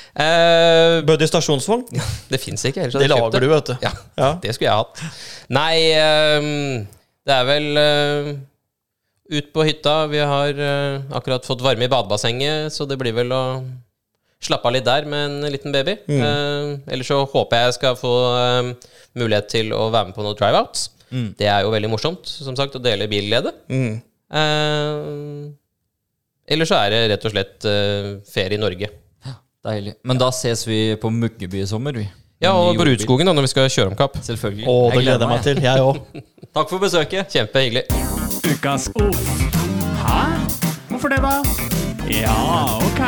Uh, Buddy stasjonsvogn? Det finnes ikke. Det lager du, vet du. Ja, ja. Det skulle jeg hatt. Nei, um, det er vel uh, ut på hytta. Vi har uh, akkurat fått varme i badebassenget, så det blir vel å slappe av litt der med en liten baby. Mm. Uh, ellers så håper jeg jeg skal få uh, mulighet til å være med på noen drive-outs. Mm. Det er jo veldig morsomt, som sagt, å dele bilglede. Mm. Uh, ellers så er det rett og slett uh, ferie i Norge. Deilig. Men da ses vi på Muggeby i sommer, vi. Ja, og på Rudskogen da, når vi skal kjøre om kapp. Selvfølgelig. Åh, det gleder jeg meg til. Jeg også. Takk for besøket. Kjempehyggelig. Ukas Uff. Hæ? Hvorfor det da? Ja, ok.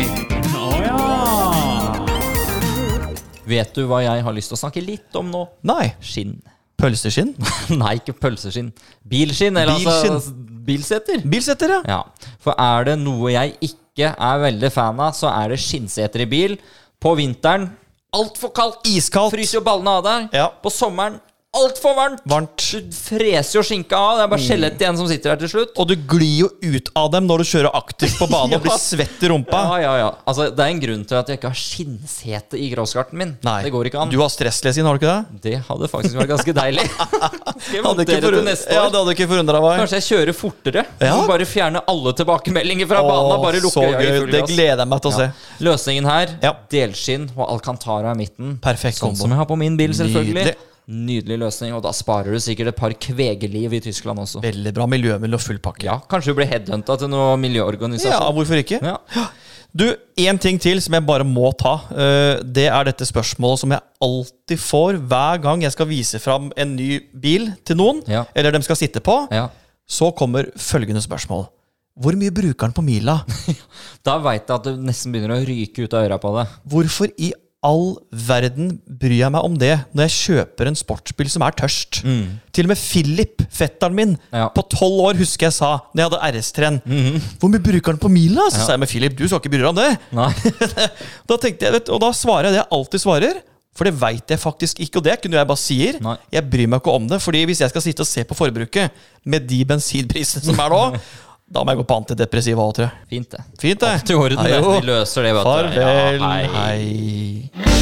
Åja. Vet du hva jeg har lyst til å snakke litt om nå? Nei. Skinn. Pølseskinn? Nei, ikke pølseskinn. Bilskinn, eller Bilskinn. altså bilsetter. Bilsetter, ja. Ja. For er det noe jeg ikke er veldig fan av, så er det skinnseter i bil. På vinteren, alt for kaldt. Iskaldt. Fryser jo ballene av deg. Ja. På sommeren, alt for varmt. Varmt. Du freser jo skinka av. Det er bare skjelett igjen som sitter der til slutt. Og du glir jo ut av dem når du kjører aktivt på banen ja. og blir svett i rumpa. Ja, ja, ja. Altså, det er en grunn til at jeg ikke har skinnsete i crosskarten min. Nei. Det går ikke an. Du har stresslesing, har du ikke det? Det hadde faktisk vært ganske deilig. Skal jeg montere til neste år? Ja, det hadde ikke forundret meg. Kanskje jeg kjører fortere. Ja. Og bare fjerne alle tilbakemeldinger fra Åh, banen. Bare lukke øya i full gass. Det gleder jeg meg til å se. Ja. Løsningen her, ja. delskinn og Alcantara i midten. Perfekt. Sånn som jeg har på min bil, selvfølgelig. Nydelig. Nydelig løsning, og da sparer du sikkert et par kvegeliv i Tyskland også. Veldig bra, miljømiddel og full pakke. Ja, kanskje du blir headhuntet til noen miljøorganisasjon. Ja, hvorfor ikke? Ja. Du, en ting til som jeg bare må ta. Det er dette spørsmålet som jeg alltid får hver gang jeg skal vise fram en ny bil til noen, Ja. eller de skal sitte på. Ja. Så kommer følgende spørsmål. Hvor mye bruker den på mila? Da vet jeg at du nesten begynner å ryke ut av øra på det. Hvorfor i all verden bryr jeg meg om det når jeg kjøper en sportsbil som er tørst? Til og med Philip, fetteren min, Ja. på tolv år husker jeg sa, når jeg hadde R S-tren, hvor mye bruker den på mila? Så sa jeg med Philip, du skal ikke bry deg om det. Nei. Da tenkte jeg, vet, og da svarer jeg det jeg alltid svarer, for det vet jeg faktisk ikke, og det er ikke noe jeg bare sier. Nei. Jeg bryr meg ikke om det, fordi hvis jeg skal sitte og se på forbruket med de bensinprisene som er nå, da må jeg gå på antidepressiva også, tror jeg. Fint det. Fint det. Opp til orden, det. Ajo. Vi løser det, vet du. Farvel. Ja, hei. Hei.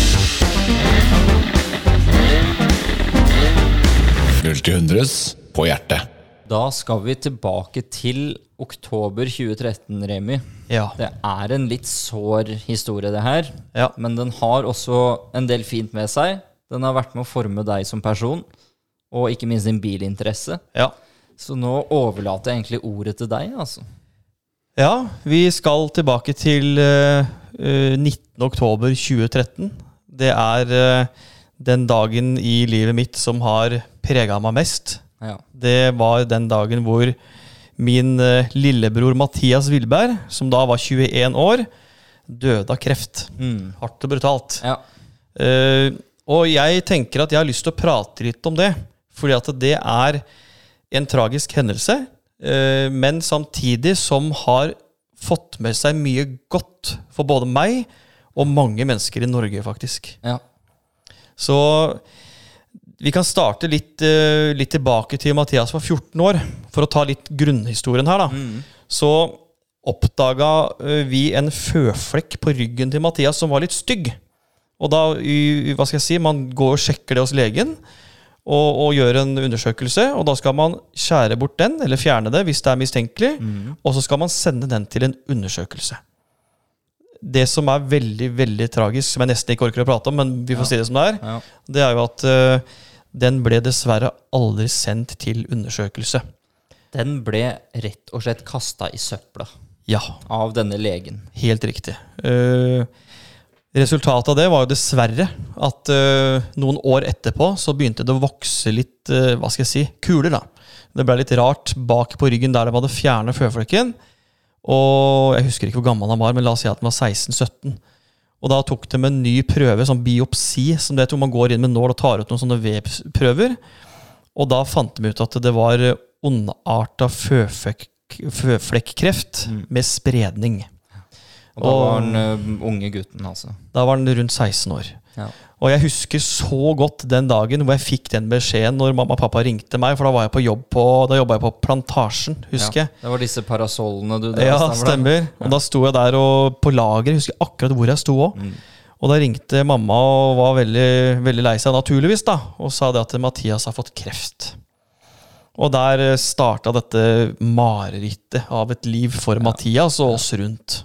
null til hundres på hjertet. Da skal vi tilbake til oktober tjue tretten, Remi. Ja. Det er en litt sår historie det her, Ja. men den har også en del fint med seg. Den har vært med å forme deg som person, og ikke minst din bilinteresse. Ja. Så nå overlater jeg egentlig ordet til deg, altså. Ja, vi skal tilbake til uh, uh, nittende oktober tjue tretten. Det er uh, den dagen i livet mitt som har preget meg mest. Ja. Det var den dagen hvor min uh, lillebror Mathias Wilberg, som da var tjueen år, døde av kreft. Mm. Hardt og brutalt. Ja. Uh, og jeg tenker at jeg har lyst til å prate litt om det, fordi at det er en tragisk hendelse, uh, men samtidig som har fått med seg mye godt for både meg og mange mennesker i Norge, faktisk. Ja. Så vi kan starte litt, uh, litt tilbake til Mathias var fjorten år, for å ta litt grunnhistorien her da. Mm. Så oppdaget uh, vi en føflekk på ryggen til Mathias som var litt stygg. Og da, i, hva skal jeg si, man går og sjekker det hos legen, og, og gjør en undersøkelse, og da skal man skjære bort den, eller fjerne det hvis det er mistenkelig, Mm. og så skal man sende den til en undersøkelse. Det som er veldig, veldig tragisk, som jeg nesten ikke orker å prate om, men vi får Ja. si det som det er, Ja. det er jo at uh, den ble dessverre aldri sendt til undersøkelse. Den ble rett og slett kastet i søpla Ja, av denne legen. helt riktig. Uh, resultatet av det var jo dessverre at uh, noen år etterpå så begynte det å vokse litt, uh, hva skal jeg si, kuler da. Det ble litt rart bak på ryggen der de hadde fjernet føflekken, og jeg husker ikke hvor gammel han var, men la oss si at han var seksten sytten. Og da tok de en ny prøve, sånn biopsi, som det tror man går inn med nål og tar ut noen sånne vevprøver. Og da fant de ut at det var ondartet føflekk, føflekkreft med spredning. Og da Og- var den ø, unge gutten, altså. Da var han rundt seksten år. Ja. Og jeg husker så godt den dagen hvor jeg fikk den beskjeden når mamma og pappa ringte meg, for da var jeg på jobb på, da jobbet jeg på Plantasjen, husker Ja. jeg. Det var disse parasollene du Ja, stemmer det? stemmer. Og da sto jeg der og på lager, jeg husker akkurat hvor jeg sto også. Mm. Og da ringte mamma og var veldig, veldig lei seg, naturligvis da, og sa det at Mathias har fått kreft. Og der startet dette marerittet av et liv for Mathias og oss rundt.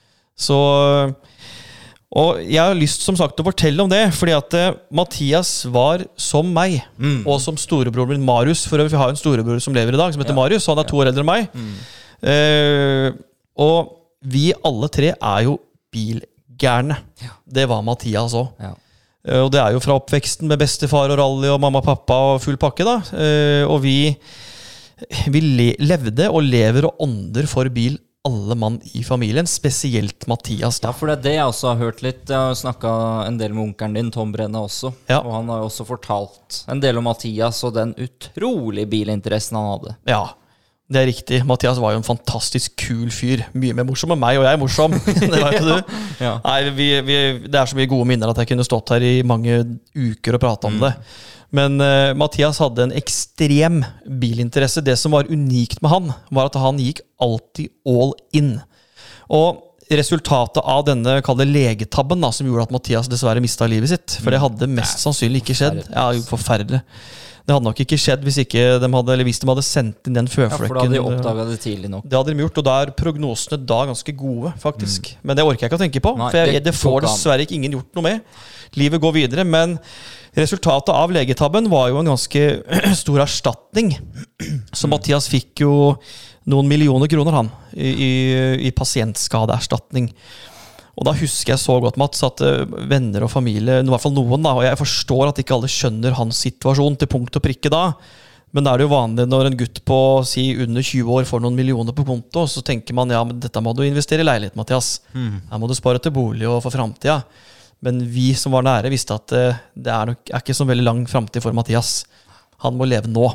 Så, og jeg har lyst som sagt å fortelle om det, fordi at eh, Mathias var som meg, Mm. og som storebroren min Marius, for øvrig, vi har en storebror som lever i dag, som heter Ja. Marius, og han er to år eldre enn meg. Mm. Eh, og vi alle tre er jo bilgærne. Ja. Det var Mathias også. Ja. Eh, og det er jo fra oppveksten med bestefar og rally og mamma og pappa og full pakke da. Eh, og vi, vi le levde og lever og ånder for bil, alle mann i familien, spesielt Mathias Ja, da. for det er det jeg også har hørt litt. Jeg har snakket en del med onkelen din, Tom Brenne, også. Ja. Og han har jo også fortalt en del om Mathias og den utrolig bilinteressen han hadde. Ja, det er riktig. Mathias var jo en fantastisk kul fyr. Mye mer morsom enn meg, og jeg er morsom. Det vet du. Ja. Nei, vi, vi, det er så mye gode minner at jeg kunne stått her i mange uker og prate om det. Men uh, Mathias hadde en ekstrem bilinteresse. Det som var unikt med han, var at han gikk alltid all in. Og resultatet av denne kalde legetabben da, som gjorde at Mathias dessverre mistet livet sitt, for det hadde mest sannsynlig ikke skjedd. Ja, jo, forferdelig. Det hadde nok ikke skjedd hvis, ikke de hadde, eller hvis de hadde sendt inn den Ja, føflekken. for da hadde de oppdaget det tidlig nok. Det hadde de gjort, og da er prognosene da ganske gode, faktisk. Men det orker jeg ikke å tenke på, Nei, for jeg, det det får går ikke an. dessverre ikke ingen gjort noe med. Livet går videre, men resultatet av legetabben var jo en ganske stor erstatning. Så Mathias fikk jo noen millioner kroner han i, i, i pasientskadeerstatning. Og da husker jeg så godt, Mats, at venner og familie, i hvert fall noen da, og jeg forstår at ikke alle skjønner hans situasjon til punkt og prikke da, men det er det jo vanlig når en gutt på, si, under tjue år får noen millioner på konto, så tenker man, ja, men dette må du investere i leilighet, Mathias. Mm. Her må du spare til bolig og for fremtiden. Men vi som var nære visste at det er, nok, er ikke så veldig lang fremtid for Mathias. Han må leve nå.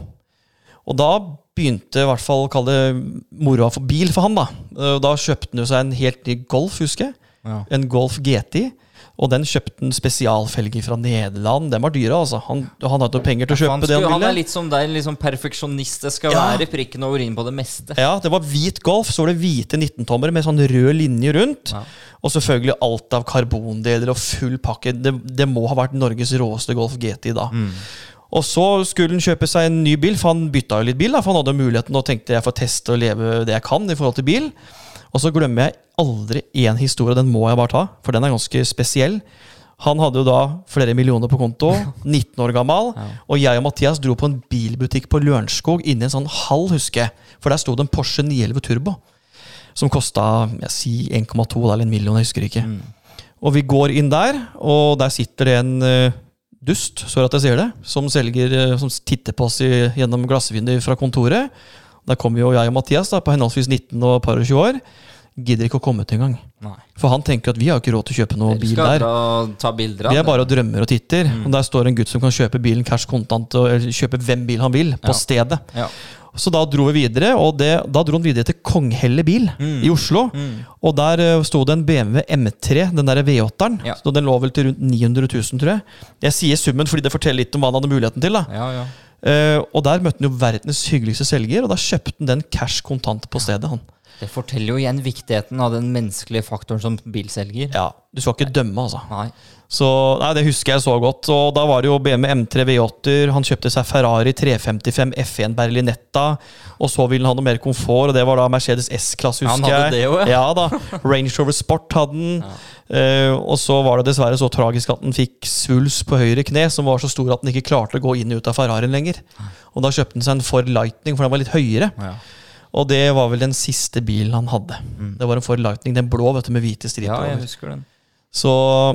Og da begynte i hvert fall å kalle det moroa for bil for han da. Da kjøpte han jo seg en helt ny Golf, husker jeg. Ja. En Golf G T, og den kjøpte en spesialfelger fra Nederland. Den var dyre, altså. Han, han hadde jo penger til å kjøpe det han ville. Han er litt som deg, liksom perfeksjonist. Det skal ja. være prikken over inn på det meste. Ja, det var hvit Golf, så var det hvite nitten-tommer med sånn rød linje rundt. Ja. Og selvfølgelig alt av karbondeler og full pakke. Det, det må ha vært Norges råeste Golf G T da. Mm. Og så skulle han kjøpe seg en ny bil, for han bytta jo litt bil da, for han hadde muligheten, og tenkte jeg får teste og leve det jeg kan i forhold til bil. Og så glemmer jeg aldri en historie, den må jeg bare ta, for den er ganske spesiell. Han hadde jo da flere millioner på konto, nitten år gammel, ja. Og jeg og Mathias dro på en bilbutikk på Lørenskog, inne i en sånn hall, husker jeg, for der stod det en Porsche ni elleve Turbo, som kostet, jeg sier en komma to eller en million, jeg husker ikke. Mm. Og vi går inn der, og der sitter det en uh, dust, så at jeg ser det, som selger, uh, som titter på oss i, gjennom glassvinduet fra kontoret. Der kom jo jeg og Mathias da, på henholdsvis nitten og par og tjue år, gidder ikke å komme ut en gang. Nei. For han tenker at vi har ikke råd til å kjøpe noe bil der. Dra, ta bilder av vi er bare og drømmer og titter. Mm. Og der står en gutt som kan kjøpe bilen cash kontant, og kjøpe hvem bil han vil, på ja. stedet. Ja. Så da dro vi videre, og det, da dro han videre til Konghelle bil mm. i Oslo. Mm. Og der uh, stod det en B M W M tre, den der V åtte-eren. Ja. Så den lå vel til rundt ni hundre tusen, tror jeg. Jeg sier summen fordi det forteller litt om hva han hadde muligheten til. Da. Ja, ja. Uh, og der møtte han jo verdens hyggeligste selger, og da kjøpte han den cash kontant på stedet. Han. Det forteller jo igjen viktigheten av den menneskelige faktoren som bilselger. Ja, du skal ikke dømme, altså. Nei. Så, nei, det husker jeg så godt. Og da var det jo B M W M tre V åtte-er, han kjøpte seg Ferrari tre femtifem F en Berlinetta, og så ville han ha noe mer komfort, og det var da Mercedes S-klasse, husker jeg. Han hadde det jo, ja. Ja da, Range Rover Sport hadde den. Ja. Uh, og så var det dessverre så tragisk at han fikk svuls på høyre kne, som var så stor at han ikke klarte å gå inn og ut av Ferrarien lenger. Og da kjøpte han seg en Ford Lightning, for den var litt høyere. Ja. Og det var vel den siste bilen han hadde. Mm. Det var en Ford Lightning, den blå, vet du, med hvite striper. Ja, jeg husker den. Så,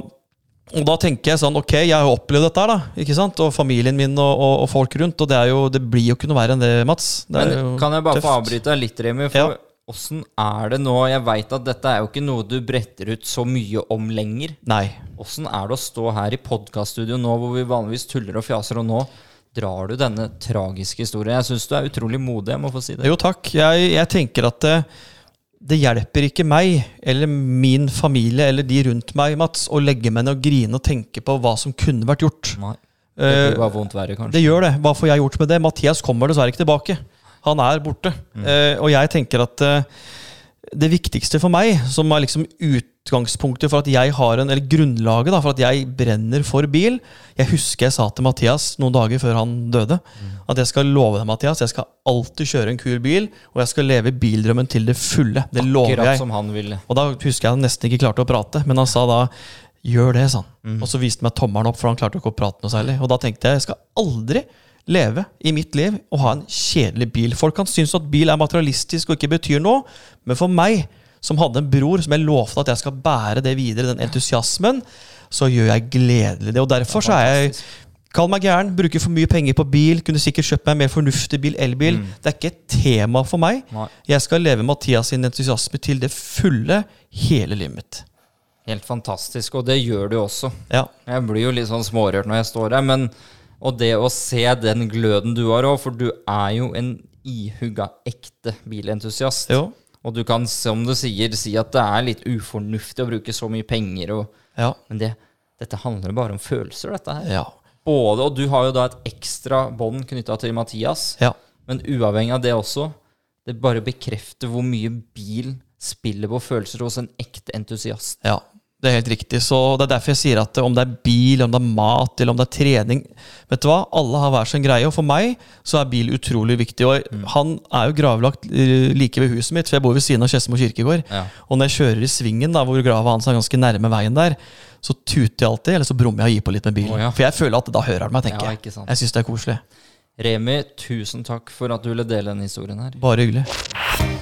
og da tenker jeg sånn, ok, jeg har jo opplevd dette her da, ikke sant? Og familien min og, og, og folk rundt, og det, er jo, det blir jo ikke noe verre enn det, Mats. Det Men jo kan jeg bare tøft. få avbryte deg litt, Remi, for ja. hvordan er det nå? Jeg vet at dette er jo ikke noe du bretter ut så mye om lenger. Nei. Hvordan er det å stå her i podcaststudio nå, hvor vi vanligvis tuller og fjaser, og nå drar du denne tragiske historien? Jeg synes du er utrolig modig, jeg må få si det. Jo, takk. Jeg, jeg tenker at det, det hjelper ikke meg, eller min familie, eller de rundt meg, Mats, å legge meg ned og grine og tenke på hva som kunne vært gjort. Nei, det blir bare vondt verre, kanskje. Det gjør det. Hva får jeg gjort med det? Mathias kommer dessverre ikke tilbake. Han er borte. Mm. Uh, og jeg tenker at uh, det viktigste for meg, som er liksom utgangspunktet for at jeg har en, eller grunnlaget da, for at jeg brenner for bil. Jeg husker jeg sa til Mathias noen dager før han døde, mm. at jeg skal love deg, Mathias, jeg skal alltid kjøre en kul bil, og jeg skal leve bildrømmen til det fulle. Det Akkurat lover jeg. Som han ville. Og da husker jeg han nesten ikke klarte å prate, men han sa da, gjør det, sa han. Mm. Og så viste han meg tommelen opp, for han klarte ikke å prate noe særlig. Og da tenkte jeg, jeg skal aldri leve i mitt liv og ha en kjedelig bil. Folk kan synes at bil er materialistisk og ikke betyr noe, men for meg, som hadde en bror som jeg lovte at jeg skal bære det videre, den entusiasmen, så gjør jeg gledelig det. Og derfor så er jeg, kall meg gæren, bruker for mye penger på bil, kunne sikkert kjøpt meg en mer fornuftig bil, elbil. Mm. Det er ikke et tema for meg. Nei. Jeg skal leve Mathias sin entusiasme til det fulle hele livet mitt. Helt fantastisk, og det gjør du også. Ja. Jeg blir jo litt sånn smårørt når jeg står her, men og det å se den gløden du har også, for du er jo en ihugga ekte bilentusiast. Jo. Og du kan, som du sier, si at det er litt ufornuftig å bruke så mye penger. Og, ja. Men det, dette handler bare om følelser, dette her. Ja. Både, og du har jo da et ekstra bånd knyttet til Mathias. Ja. Men uavhengig av det også, det bare bekrefter hvor mye bil spiller på følelser hos en ekte entusiast. Ja. Det er helt riktig, så det er derfor jeg sier at om det er bil, om det er mat, eller om det er trening, vet du hva, alle har hver sin greie, og for meg så er bil utrolig viktig, og mm. han er jo gravlagt like ved huset mitt, for jeg bor ved siden av Skedsmo kirkegård, ja. Og når jeg kjører i svingen da, hvor gravet hans er ganske nærme veien der, så tuter jeg alltid, eller så brummer jeg og gir på litt med bilen, oh, ja. For jeg føler at da hører han meg, tenker ja, jeg. Jeg synes det er koselig. Remi, tusen takk for at du ville dele denne historien her. Bare hyggelig.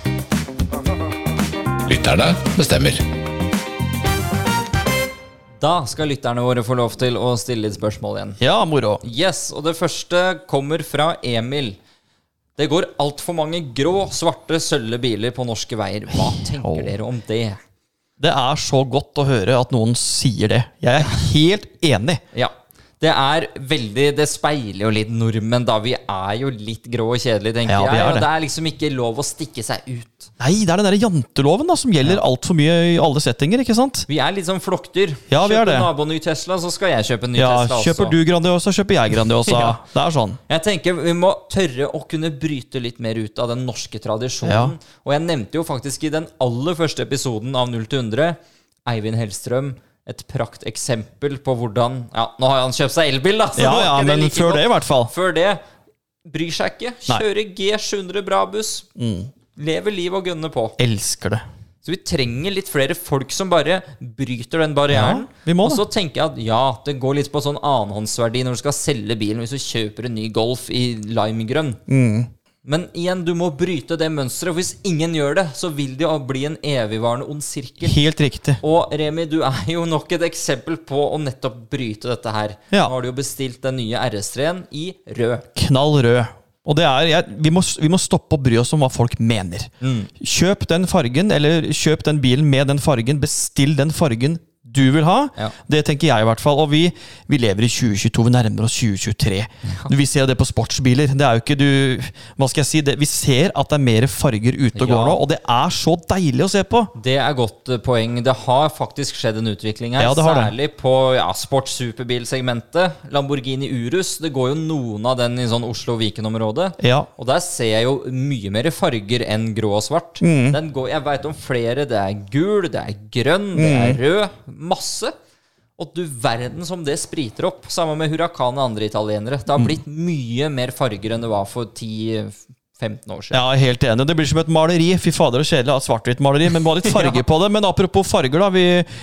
Lytterne bestemmer. Da skal lytterne våre få lov til å stille litt spørsmål igjen. Ja, moro. Yes, og det første kommer fra Emil. Det går alt for mange grå, svarte, sølve biler på norske veier. Hva tenker Oh. dere om det? Det er så godt å høre at noen sier det. Jeg er helt enig. Ja, det er veldig, det speiler jo litt nordmenn da. Vi er jo litt grå og kjedelige, tenker Ja, vi jeg. er Og det. det er liksom ikke lov å stikke seg ut. Nei, det er den der janteloven da, som gjelder alt for mye i alle settinger, ikke sant? Vi er litt sånn flokkdyr. Ja, vi er Kjøper det. naboen ny Tesla, så skal jeg kjøpe en ny Ja, Tesla også. kjøper du Grandiosa, kjøper jeg Grandiosa. Ja. Det er sånn. Jeg tenker vi må tørre å kunne bryte litt mer ut av den norske tradisjonen. Ja. Og jeg nevnte jo faktisk i den aller første episoden av null til hundre Eivind Hellstrøm, et prakteksempel på hvordan... Ja, nå har han kjøpt seg elbil da, så Ja, nå er ja, ikke det men like før godt. det i hvert fall. Før det, bryr seg ikke. Nei. Kjører G sju hundre Brabus. Lever liv og gønner på. Elsker det. Så vi trenger litt flere folk som bare bryter den barrieren. Ja, vi må og det. så tenker jeg at ja, det går litt på sånn annenhåndsverdi når du skal selge bilen hvis du kjøper en ny Golf i limegrønn. Men igjen, du må bryte det mønstret. Og hvis ingen gjør det, så vil det jo bli en evigvarende ond sirkel. Helt riktig. Og Remi, du er jo nok et eksempel på å nettopp bryte dette her. Ja. Nå har du jo bestilt den nye R S tre-en i rød. Knall rød. Og det er, jeg, vi, må, vi må stoppe å bry oss om hva folk mener. Kjøp den fargen, eller kjøp den bilen med den fargen. Bestill den fargen du vil ha. Ja. Det tenker jeg i hvert fall. Og vi, vi lever i tjue tjueto, vi nærmer oss tjue tjuetre. Vi ser jo det på sportsbiler. Det er jo ikke du Hva skal jeg si? Det, vi ser at det er mer farger ute og går Ja. nå, og det er så deilig å se på. Det er godt eh, poeng. Det har faktisk skjedd en utvikling her. Ja, det har det. Særlig på ja, sports-superbilsegmentet. Lamborghini Urus. Det går jo noen av den i sånn Oslo-Viken-området. Ja. Og der ser jeg jo mye mer farger enn grå og svart. Mm. Den går, jeg vet om flere. Det er gul, det er grønn, det er Mm. rød. Masse. Og du verden som det spriter opp. Sammen med Huracan og andre italienere. Det har Mm. blitt mye mer farger enn det var for ti femten år siden. Ja, jeg er helt enig. Det blir som et maleri. Fy fader, det er kjedelig å ha et svart-hvitt maleri, men bare litt farge på det. Men apropos farger, da. Vi,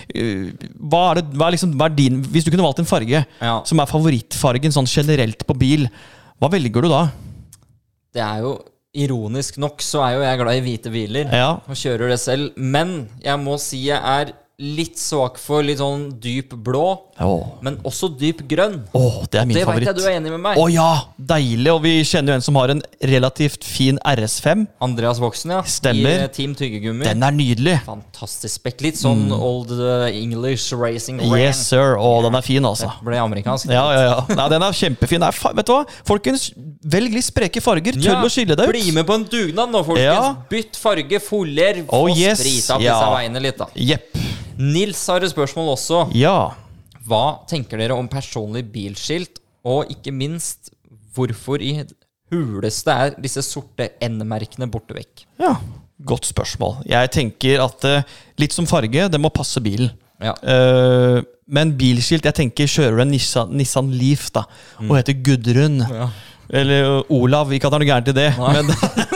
uh, hva er det, hva er liksom, hva er din, hvis du kunne valgt en farge Ja. som er favorittfargen sånn generelt på bil, hva velger du da? Det er jo ironisk nok så er jo jeg glad i hvite biler Ja. og kjører det selv. Men jeg må si jeg er litt svak for litt sånn dyp blå, Åh, men også dyp grønn. Åh, det er min Det vet favoritt. jeg du er enig med meg. Å ja, deilig. Og vi kjenner jo en som har en relativt fin R S fem. Andreas Voksen, ja. Stemmer. I eh, Team Tyggegummi. Den er nydelig. Fantastisk spekk. Litt sånn old uh, English racing rank. Yes, sir. Å, den er fin, altså. Ble amerikansk. Ja, ja, ja. Nei, den er kjempefin. Nei, fa- vet du hva? Folkens, velg litt spreke farger. Tør å skille deg ut. Bli med på en dugnad nå, folkens. Ja. Bytt farge, folier, Oh, få yes. sprita opp Ja. disse veiene litt, da. Jepp. Nils har et spørsmål også. Ja. Hva tenker dere om personlig bilskilt, og ikke minst, hvorfor i huleste er disse sorte N-merkene borte vekk? Ja, godt spørsmål. Jeg tenker at eh, litt som farge, det må passe bilen. Ja. Eh, men bilskilt, jeg tenker, kjører du en Nissan, Nissan Leaf da, og heter Gudrun, Ja. eller uh, Olav, ikke at det er noe gærent i det, men,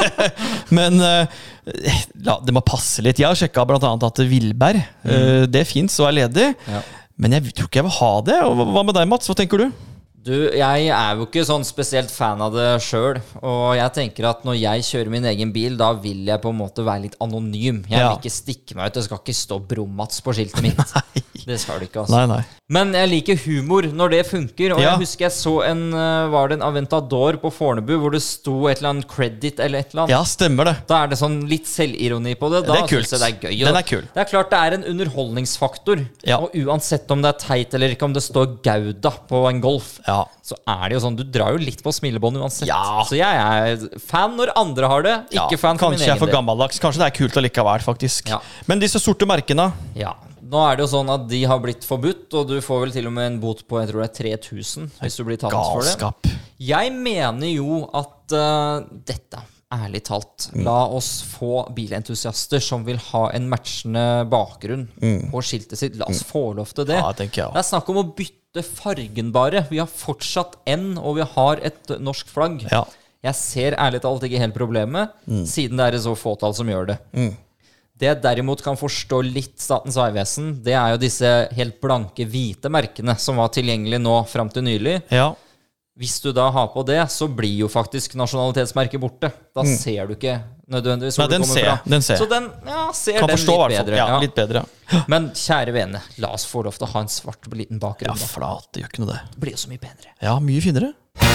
men eh, la, det må passe litt. Jeg har sjekket blant annet at Vilberg, eh, det finnes og er ledig, Ja. men jeg tror ikke jeg vil ha det. Og hva med deg, Mats? Hva tenker du? Du, jeg er jo ikke sånn spesielt fan av det sjøl. Og jeg tenker at når jeg kjører min egen bil, da vil jeg på en måte være litt anonym. Jeg Ja. vil ikke stikke meg ut. Det skal ikke stå Bromats på skiltet mitt. Det skal det ikke, altså. Nei, nei. Men jeg liker humor når det funker. Og Ja. jeg husker jeg så en uh, Var det en Aventador på Fornebu hvor det sto et eller annet credit eller et eller annet. Ja, stemmer det. Da er det sånn litt selvironi på det. Da Det er kult. synes jeg det er gøy. Den og er kul. Det er klart det er en underholdningsfaktor. Ja. Og uansett om det er teit eller ikke, om det står Gouda på en Golf, Ja. så er det jo sånn, du drar jo litt på smilebånd uansett. Ja. Så jeg er fan når andre har det, ikke Ja, fan for min kanskje jeg er egen for del. gammeldags. Kanskje det er kult allikevel, faktisk. Ja. Men disse sorte merkene. Ja. Nå er det jo sånn at de har blitt forbudt, og du får vel til og med en bot på jeg tror det er tre tusen hvis du blir tatt for det. Galskap. Jeg mener jo at uh, dette, ærlig talt, Mm. la oss få bilentusiaster som vil ha en matchende bakgrunn på skiltet sitt. La oss få lov til det. Mm. Ja, tenker jeg også. Det er snakk om å bytte fargen bare. Vi har fortsatt N, og vi har et norsk flagg. Ja. Jeg ser ærlig talt ikke helt problemet, Mm. siden det er et så fåtall som gjør det. Det jeg derimot kan forstå litt Statens vegvesen, det er jo disse helt blanke, hvite merkene som var tilgjengelige nå fram til nylig. Ja. hvis du da har på det, så blir jo faktisk nasjonalitetsmerket borte. Da mm. ser du ikke nødvendigvis hvor Nei, du kommer ser, fra. Den ser. Så den, ja, ser kan den forstå, litt bedre. Ja, ja. litt bedre. Ja. Men kjære vene, la oss få lov til å ha en svart liten bakgrunn. Ja, flat, det gjør ikke noe det. Det blir jo så mye bedre. Ja, mye finere.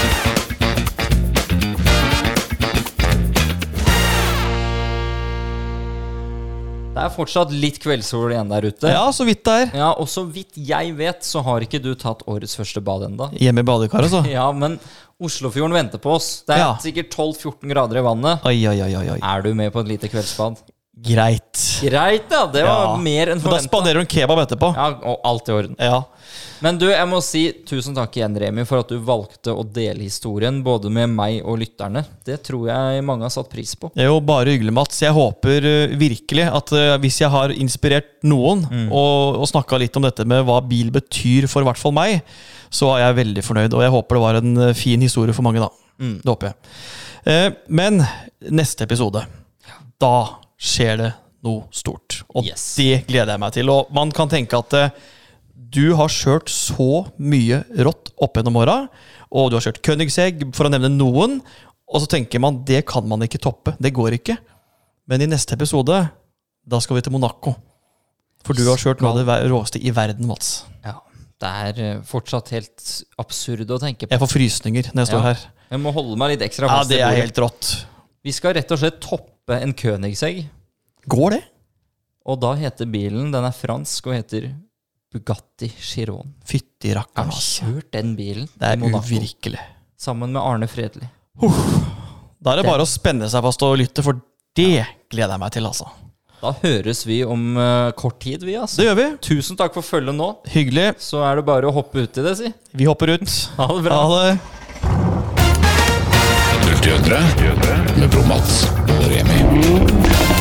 Det er fortsatt litt kveldssol igjen der ute. Ja, så vidt det er. Ja, og så vidt jeg vet, så har ikke du tatt årets første bad enda. Hjemme i badekaret, så. Ja, men Oslofjorden venter på oss. Det er Ja. sikkert tolv fjorten grader i vannet. Oi, oi, oi, oi. Er du med på et lite kveldsbad? Greit. Greit, da. Det var Ja. mer enn Men da forventet. spanderer du en kebab etterpå. Ja, og alt i orden. Ja. Men du, jeg må si tusen takk igjen, Remi, for at du valgte å dele historien både med meg og lytterne. Det tror jeg mange har satt pris på. Det er jo bare hyggelig, Mats. Jeg håper uh, virkelig at uh, hvis jeg har inspirert noen mm. og, og snakket litt om dette med hva bil betyr for i hvert fall meg, så er jeg veldig fornøyd, og jeg håper det var en uh, fin historie for mange da. Mm. Det håper jeg. Uh, men neste episode, da skjer det noe stort. Og Yes. det gleder jeg meg til. Og man kan tenke at uh, du har kjørt så mye rått opp gjennom åra, og du har kjørt Koenigsegg, for å nevne noen, og så tenker man, det kan man ikke toppe. Det går ikke. Men i neste episode, da skal vi til Monaco. For du har kjørt noe av det råeste i verden, Mats. Ja, det er uh, fortsatt helt absurd å tenke på. Jeg får frysninger når jeg står Ja. her. Jeg må holde meg litt ekstra Ja, fast i det er bordet. helt rått. Vi skal rett og slett toppe en Koenigsegg, Går det? og da heter bilen, den er fransk og heter Bugatti Chiron. Fytti Jeg rakkeren, har altså. kjørt den bilen Det er i Monaco, uvirkelig. sammen med Arne Fredli. Da er det bare å spenne seg fast og lytte, for det gleder jeg meg til, altså. Da høres vi om uh, kort tid, vi, altså. Det gjør vi. Tusen takk for følget nå. Hyggelig. Så er det bare å hoppe ut i det, si. Vi hopper ut. Ha det bra. Ha det. null til hundre med Bro Mats og Remi.